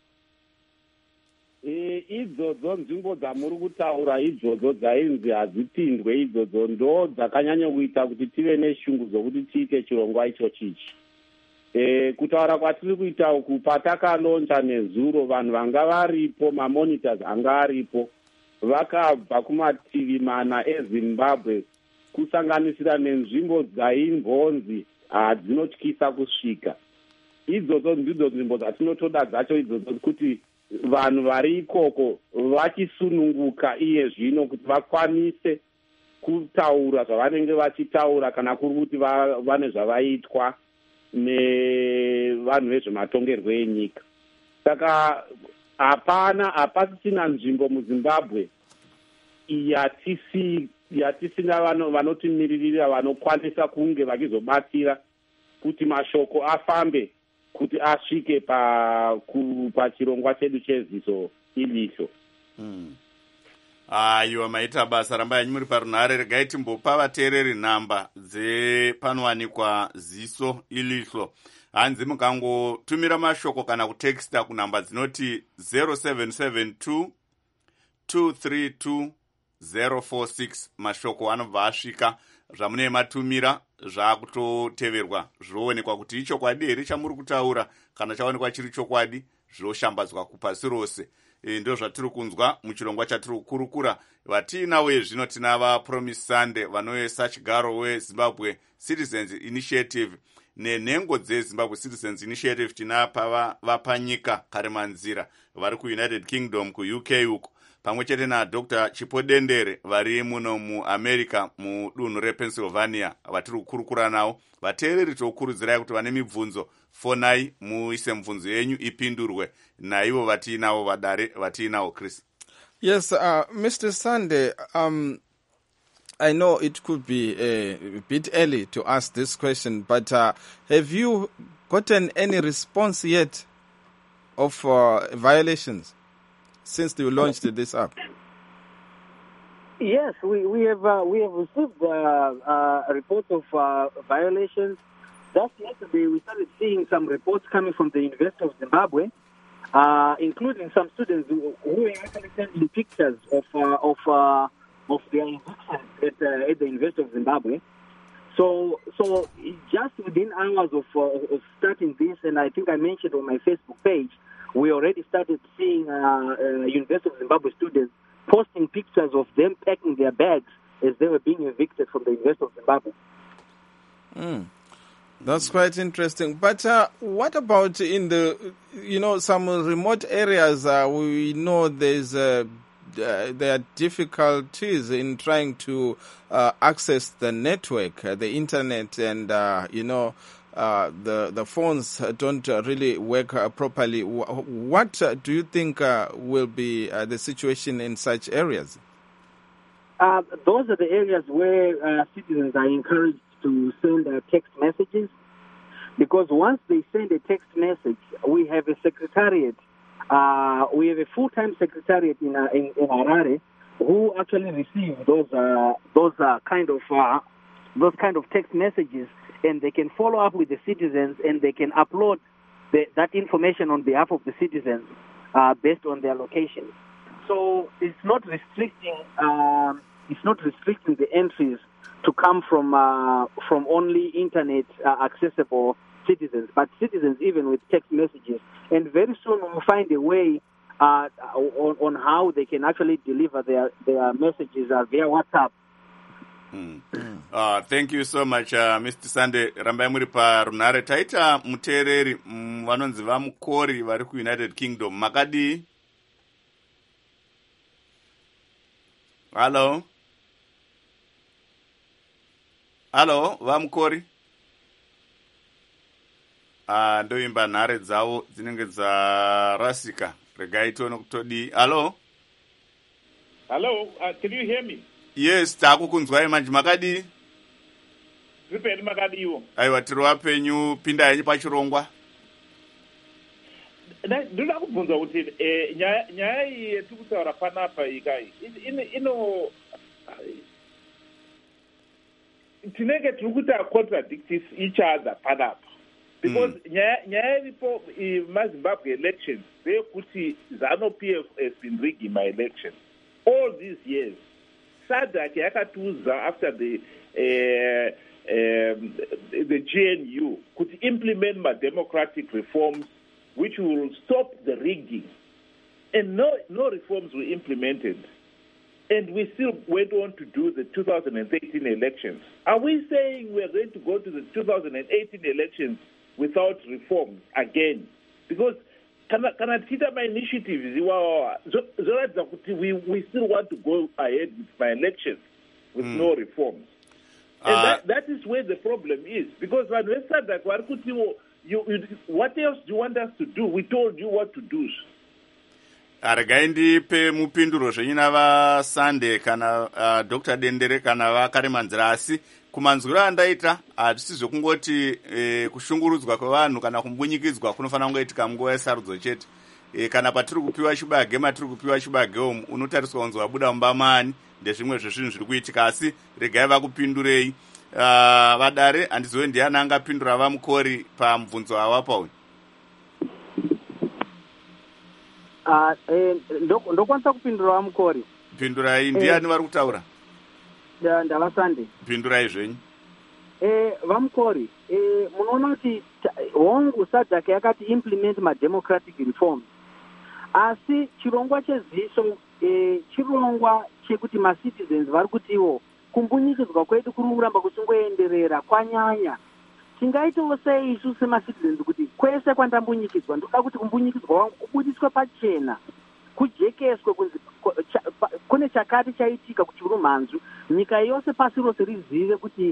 Idzodzo nzvimbo dzamuri kutaura idzodzo dzainzi hadzipindwe, idzodzo ndo dzakanyanya kuita kuti tive neshungu dzokuti tiite chirongwa ichochichi. Kutaura kwatiri kuita uku patakalonja nezuro, vanhu vanga varipo, mamonitors anga aripo, vakabva kumativi mana eZimbabwe, kusanganisira nenzvimbo dzaimbonzi dzinotyisa kusvika. Idzodzo ndidzo nzvimbo dzatinotoda dzacho idzodzo, kuti vanhu vari ikoko vachisununguka iye zvino kuti vakwanise kutaura zvavanenge vachitaura, kana kuri kuti vane zvavaitwa nevanhu vezvematongerwo enyika. Saka hapasisina nzvimbo muZimbabwe yatisina vanotimiririra vanokwanisa kunge vachizobatsira kuti mashoko afambe kuti asvike pachirongwa chedu cheziso ilisho. Aiwa, maita basa. Rambai hanyu muri parunhare. Regai timbopa vateereri nhamba dzepanowanikwa ziso ilisho. Hanzi mukangotumira mashoko kana kutexta kunhamba dzinoti 0772 232 046. Mashoko anobva asvika. Zvamunee matumira zvaakutoteverwa zvoonekwa kuti ichokwadi here chamuri kutaura. Kana chaonekwa chiri chokwadi zvoshambadzwa kupasi rose. Ndo zvatiri kunzwa muchirongwa chatiri kukurukura. Vatiinawo zvino tina vaPromise Sunday vanoisa chigaro weZimbabwe Citizens Initiative nenhengo dzeZimbabwe Citizens Initiative. Tina vapanyika Karemanzira vari kuUnited Kingdom, kuUK uko, pamwe chete naDr. Chipo Dendere vari muno muAmerica mudunhu rePennsylvania vatiri kukurukura nawo. Vateereri tokurudzirai kuti vane mibvunzo, fonai muise mibvunzo yenyu ipindurwe naivo vatiinawo vadare vatiinawo. Chris. Yes, Mr. Sunday, I know it could be a bit early to ask this question, but have you gotten any response yet of violations since you launched this app? Yes, we have received reports of violations. Just yesterday, we started seeing some reports coming from the University of Zimbabwe, including some students who were actually sending pictures of their evictions at the University of Zimbabwe. So just within hours of starting this, and I think I mentioned on my Facebook page, we already started seeing University of Zimbabwe students posting pictures of them packing their bags as they were being evicted from the University of Zimbabwe. That's quite interesting. But what about in the, some remote areas? We know there are difficulties in trying to access the network, the internet, and the phones don't really work properly. What do you think will be the situation in such areas? Those are the areas where citizens are encouraged to send text messages, because once they send a text message, we have a secretariat. We have a full-time secretariat in Harare who actually receive those kind of text messages, and they can follow up with the citizens, and they can upload that information on behalf of the citizens based on their location. So it's not restricting the entries to come from only internet accessible citizens, but citizens even with text messages. And very soon we'll find a way on how they can actually deliver their messages via WhatsApp. Thank you so much, Mr. Sunday. Rambai muri parunhare. Taita muteereri vanonzi vamukori vari kuUnited Kingdom. Makadi? Hello, vamukori? Ndoimba nhare dzavo dzinenge dzarasika. Regai tione kutodi. Hello, can you hear me? Yes, takukunzwai manje. Makadi? Zvipeni makadiwo. Aiwa, tiri wapenyu, pinda henyu pachirongwa. Ndoda kubvunza kuti nyaya iyi yetiri kutaura panapa ikai ino tinenge tiri kuita contradict each other panapa, because nyaya iripo maZimbabwe elections ndeyekuti ZANU-PF has been rigging my election all these years. SADC yakatiudza after the GNU kuti implement my democratic reforms which will stop the rigging, and no reforms were implemented, and we still went on to do the 2013 elections. Are we saying we are going to go to the 2018 elections without reforms again? Because kana tiita my initiatives zoratidza kuti we still want to go ahead with my elections with no reforms. And that is where the problem is, because when we said that what else do you want us to do? We told you what to do. Regai ndipe mupinduro zvenyu navaSunday kana Dr. Dendere kana vaKaremanzira, asi kumanzwiro andaita hatisi zvekungoti kushungurudzwa kwevanhu kana kumbunyikidzwa kunofanira kungoitika munguva yesarudzo chete. Kana patiri kupiwa chibage matiri kupiwa chibage omu unotariswa kunzi wabuda mumba mani ndezvimwe zvezvinhu zviri kuitika. Asi regai vakupindurei vadare. Handiziwe ndiani angapindura vamukori pamubvunzo awapa uyu. ndokwanisa kupindura vamukori. Pindurai. Ndiani vari kutaura? Ndavasande. Pindurai zvenyu. Vamukori, munoona kuti hongu SADC yakati implement mademocratic reforms, asi chirongwa cheziso chirongwa chekuti macitizens vari kutiwo kumbunyikidzwa kwedu kuri kuramba kuchingoenderera kwanyanya. Tingaitawo sei isu semacitizens kuti kwese kwandambunyikidzwa ndoda kuti kumbunyikidzwa kwangu kubudiswe pachena, kujekeswe kunzi kune chakati chaitika kuchirumhanzu, nyika yose pasi rose rizive kuti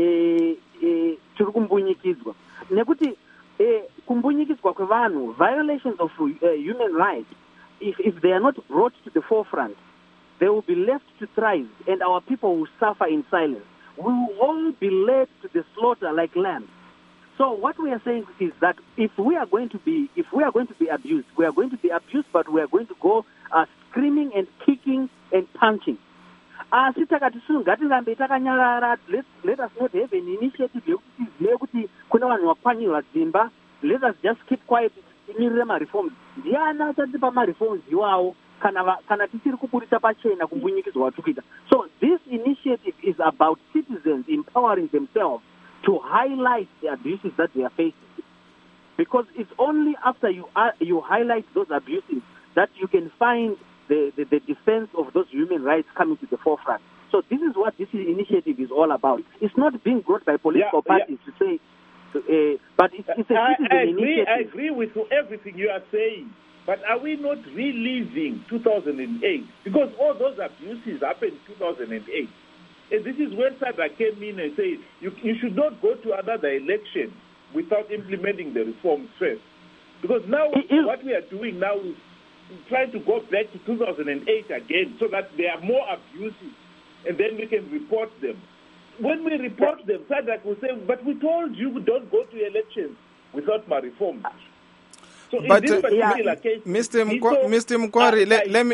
tiri kumbunyikidzwa. Nekuti kumbunyikidzwa kwevanhu, violations of human rights, if they are not brought to the forefront, they will be left to thrive and our people will suffer in silence. We will all be led to the slaughter like lambs. So what we are saying is that if we are going to be abused, we are going to be abused, but we are going to go screaming and kicking and punching. Asi takati ngatirambe takanyarara, let us not have an initiative yekuti zive kuti kuna vanhu vapwanyirwa dzimba. Let us just keep quiet, timirire ma-reforms. Ndiani achatipa ma-reforms iwawo kana tisiri kuburisa pachena kumbunyikidzwa watikuita. So this initiative is about citizens empowering themselves to highlight the abuses that they are facing. Because it's only after you highlight those abuses that you can find the defense of those human rights coming to the forefront. So this is what this initiative is all about. It's not being brought by political parties to say, but it's a citizen initiative. I agree with everything you are saying. But are we not reliving 2008? Because all those abuses happened in 2008. And this is when SADC came in and said, you should not go to another election without implementing the reforms first. Because now what we are doing now is trying to go back to 2008 again so that there are more abuses and then we can report them. When we report them, SADC will say, but we told you don't go to elections without my reforms. So but in this particular case, Mr. Mkwari,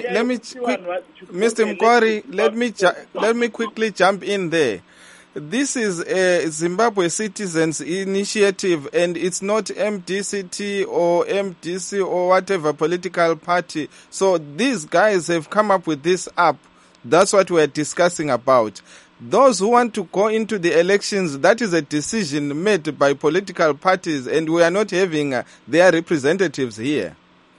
let me quickly jump in there. This is a Zimbabwe Citizens Initiative, and it's not MDCT or MDC or whatever political party. So these guys have come up with this app. That's what we're discussing about. Those who want to go into the elections, that is a decision made by political parties, and we are not having their representatives here.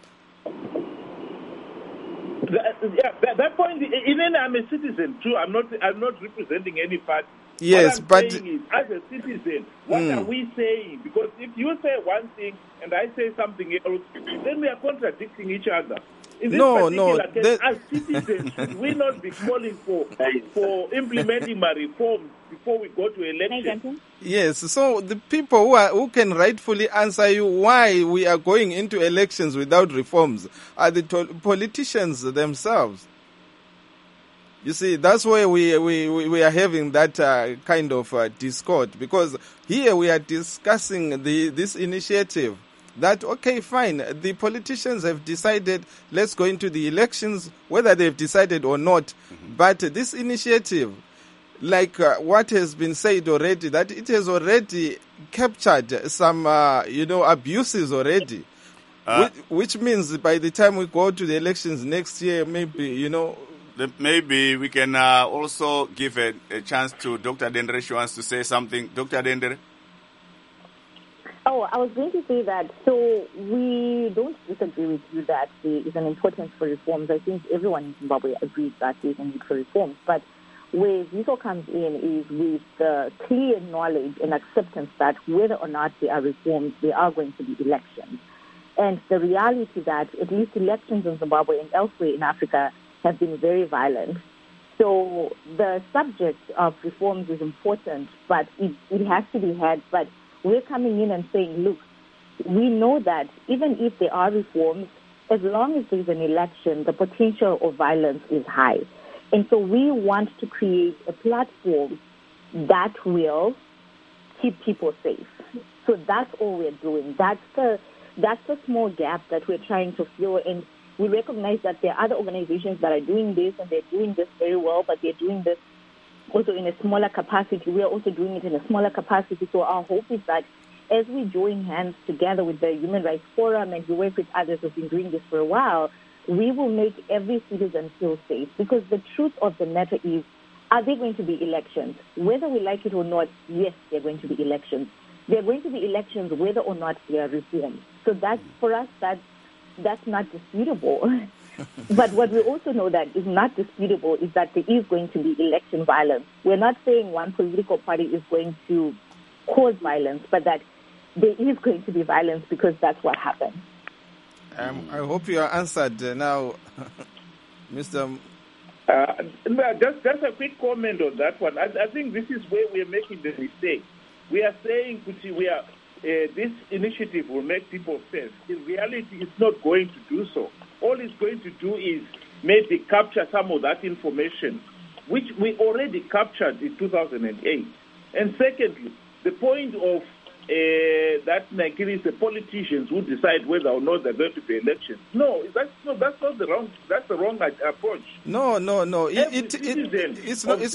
That point, even I'm a citizen too. I'm not representing any party. Yes, what I'm saying is, as a citizen, what are we saying? Because if you say one thing and I say something else, then we are contradicting each other. In this particular case, as citizens, should we not be calling for implementing my reforms before we go to election? Yes, so the people who can rightfully answer you why we are going into elections without reforms are the politicians themselves. You see, that's why we are having that kind of discord, because here we are discussing this initiative that, okay, fine, the politicians have decided, let's go into the elections, whether they've decided or not. But this initiative, like what has been said already, that it has already captured some, abuses already, which means by the time we go to the elections next year, maybe, Maybe we can also give a chance to Dr. Dendre. She wants to say something. Dr. Dendre? Oh, I was going to say that, so we don't disagree with you that there is an importance for reforms. I think everyone in Zimbabwe agrees that there is a need for reforms. But where ZISO comes in is with the clear knowledge and acceptance that whether or not there are reforms, there are going to be elections. And the reality that at least elections in Zimbabwe and elsewhere in Africa have been very violent. So the subject of reforms is important, but it has to be had. But we're coming in and saying, look, we know that even if there are reforms, as long as there's an election, the potential of violence is high. And so we want to create a platform that will keep people safe. So that's all we're doing. That's the small gap that we're trying to fill, and we recognize that there are other organizations that are doing this, and they're doing this very well, but they're doing this also in a smaller capacity. We are also doing it in a smaller capacity. So our hope is that as we join hands together with the Human Rights Forum and we work with others who've been doing this for a while, we will make every citizen feel safe. Because the truth of the matter is, are there going to be elections? Whether we like it or not, yes, there are going to be elections. There are going to be elections whether or not there are reforms. So that's, for us, that's not disputable. But what we also know that is not disputable is that there is going to be election violence. We're not saying one political party is going to cause violence, but that there is going to be violence because that's what happened. I hope you are answered now, Mr. Just a quick comment on that one. I think this is where we are making the mistake. We are saying this initiative will make people safe. In reality, it's not going to do so. All it's going to do is maybe capture some of that information, which we already captured in 2008. And secondly, the point of that Nigeria is the politicians who decide whether or not there are going to be elections. No, that's the wrong approach. No. It's not.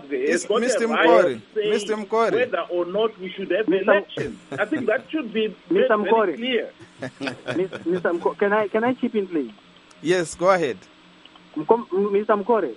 Mr. Mkori. Whether or not we should have elections. I think that should be very clear. Mr. Mkori, can I chip in, please? Yes, go ahead. Mr. Mkori,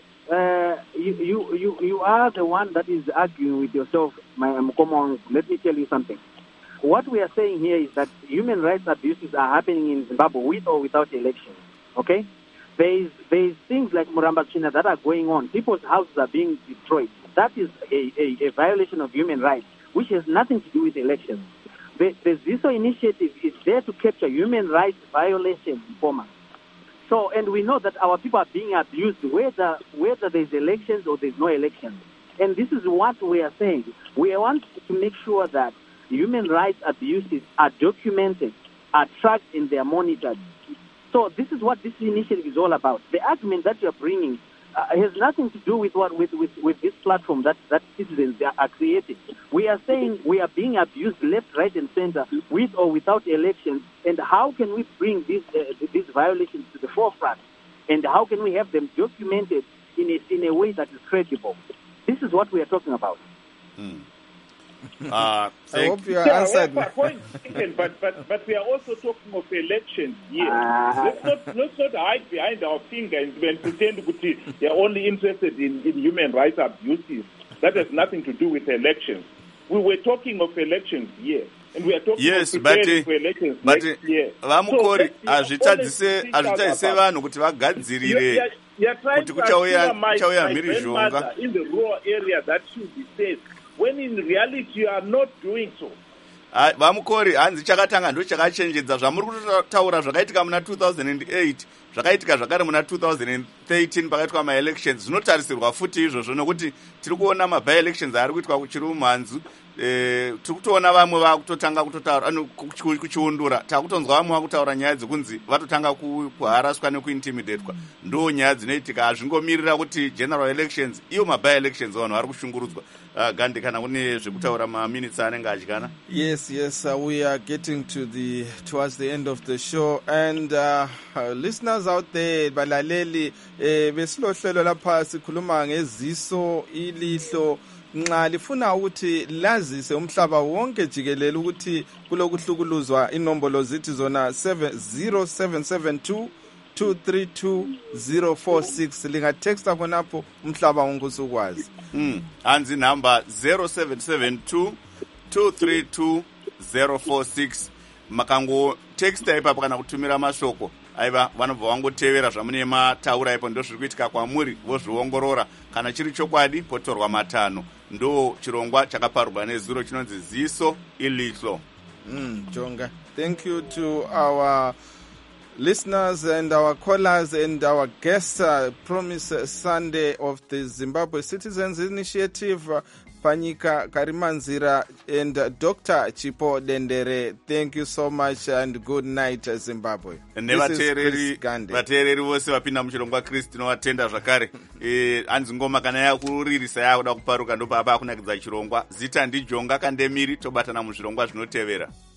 you are the one that is arguing with yourself. Come on, let me tell you something. What we are saying here is that human rights abuses are happening in Zimbabwe with or without elections. Okay, there is things like Murambachina that are going on. People's houses are being destroyed. That is a violation of human rights, which has nothing to do with elections. The ZISO initiative is there to capture human rights violations informers. So, and we know that our people are being abused, whether there's elections or there's no elections. And this is what we are saying. We want to make sure that human rights abuses are documented, are tracked, and they are monitored. So this is what this initiative is all about. The argument that you are bringing has nothing to do with this platform that citizens are creating. We are saying we are being abused left, right, and center with or without elections. And how can we bring these violations to the forefront? And how can we have them documented in a way that is credible? This is what we are talking about. I hope you are answered. But we are also talking of elections here. Let's not hide behind our finger and pretend that they are only interested in human rights abuses. That has nothing to do with elections. We were talking of elections here. And we are talking of preparing for elections next year. Vamukori, hazvitadzise vanhu kuti vagadzirire kuti kuchauya mhirizhonga in the rural area that should be safe. When in reality you are not doing so. Vamukori, hanzi chakatanga ndo chakachenjedza zvamuri kutaura zvakaitika muna 2008 zvakaitika zvakare muna 2013 pakaitwa ma-elections zvinotarisirwa futi izvozvo nokuti tiri kuona ma-by-elections ari kuitwa kuchiri mumhanzu. Tiri kutoona vamwe vakutotanga kutotaura kuchiundura takutonzwa vamwe vakutaura nyaya dzekunzi vatotanga kuharaswa nekuintimidatwa. Ndo nyaya dzinoitika, hazvingomirira kuti general elections iyo ma-by-elections vanhu vari kushungurudzwa. Gandhi, kana kune zvekutaura maminutes anenge adyana? Yes, we are getting towards the end of the show, and listeners out there, balaleli, besilohlelo lapha sikhuluma ngeziso ilihlo nxa lifuna ukuthi lazise umhlaba wonke jikelele ukuthi kulokuhlukuluzwa. Inombolo zithi zona 0772 232-046 lingatexta khonapho umhlaba wonke usukwazi. Hanzi number 0772-232-046. Makango texta ipapo kana kutumira mashoko aiva vanobva vangotevera zvamune mataura ipo ndo zviri kuitika kwamuri vozviongorora. Kana chiri chokwadi potorwa matano. Ndo chirongwa chakaparurwa nezuro chinonzi ziso ilihlo. Jonga, thank you to our listeners and our callers and our guests. Promise Sunday of the Zimbabwe Citizens Initiative. Panyika Karimanzira and Dr. Chipo Dendere. Thank you so much and good night, Zimbabwe. Vateereri vose vapinda muchirongwa Chris tinovatenda zvakare. Hanzi ngoma kana yakuririsa yakuda kuparuka ndopa apa kunakidza chirongwa. Zita ndiJonga Kandemiri, tobatana muzvirongwa zvinotevera.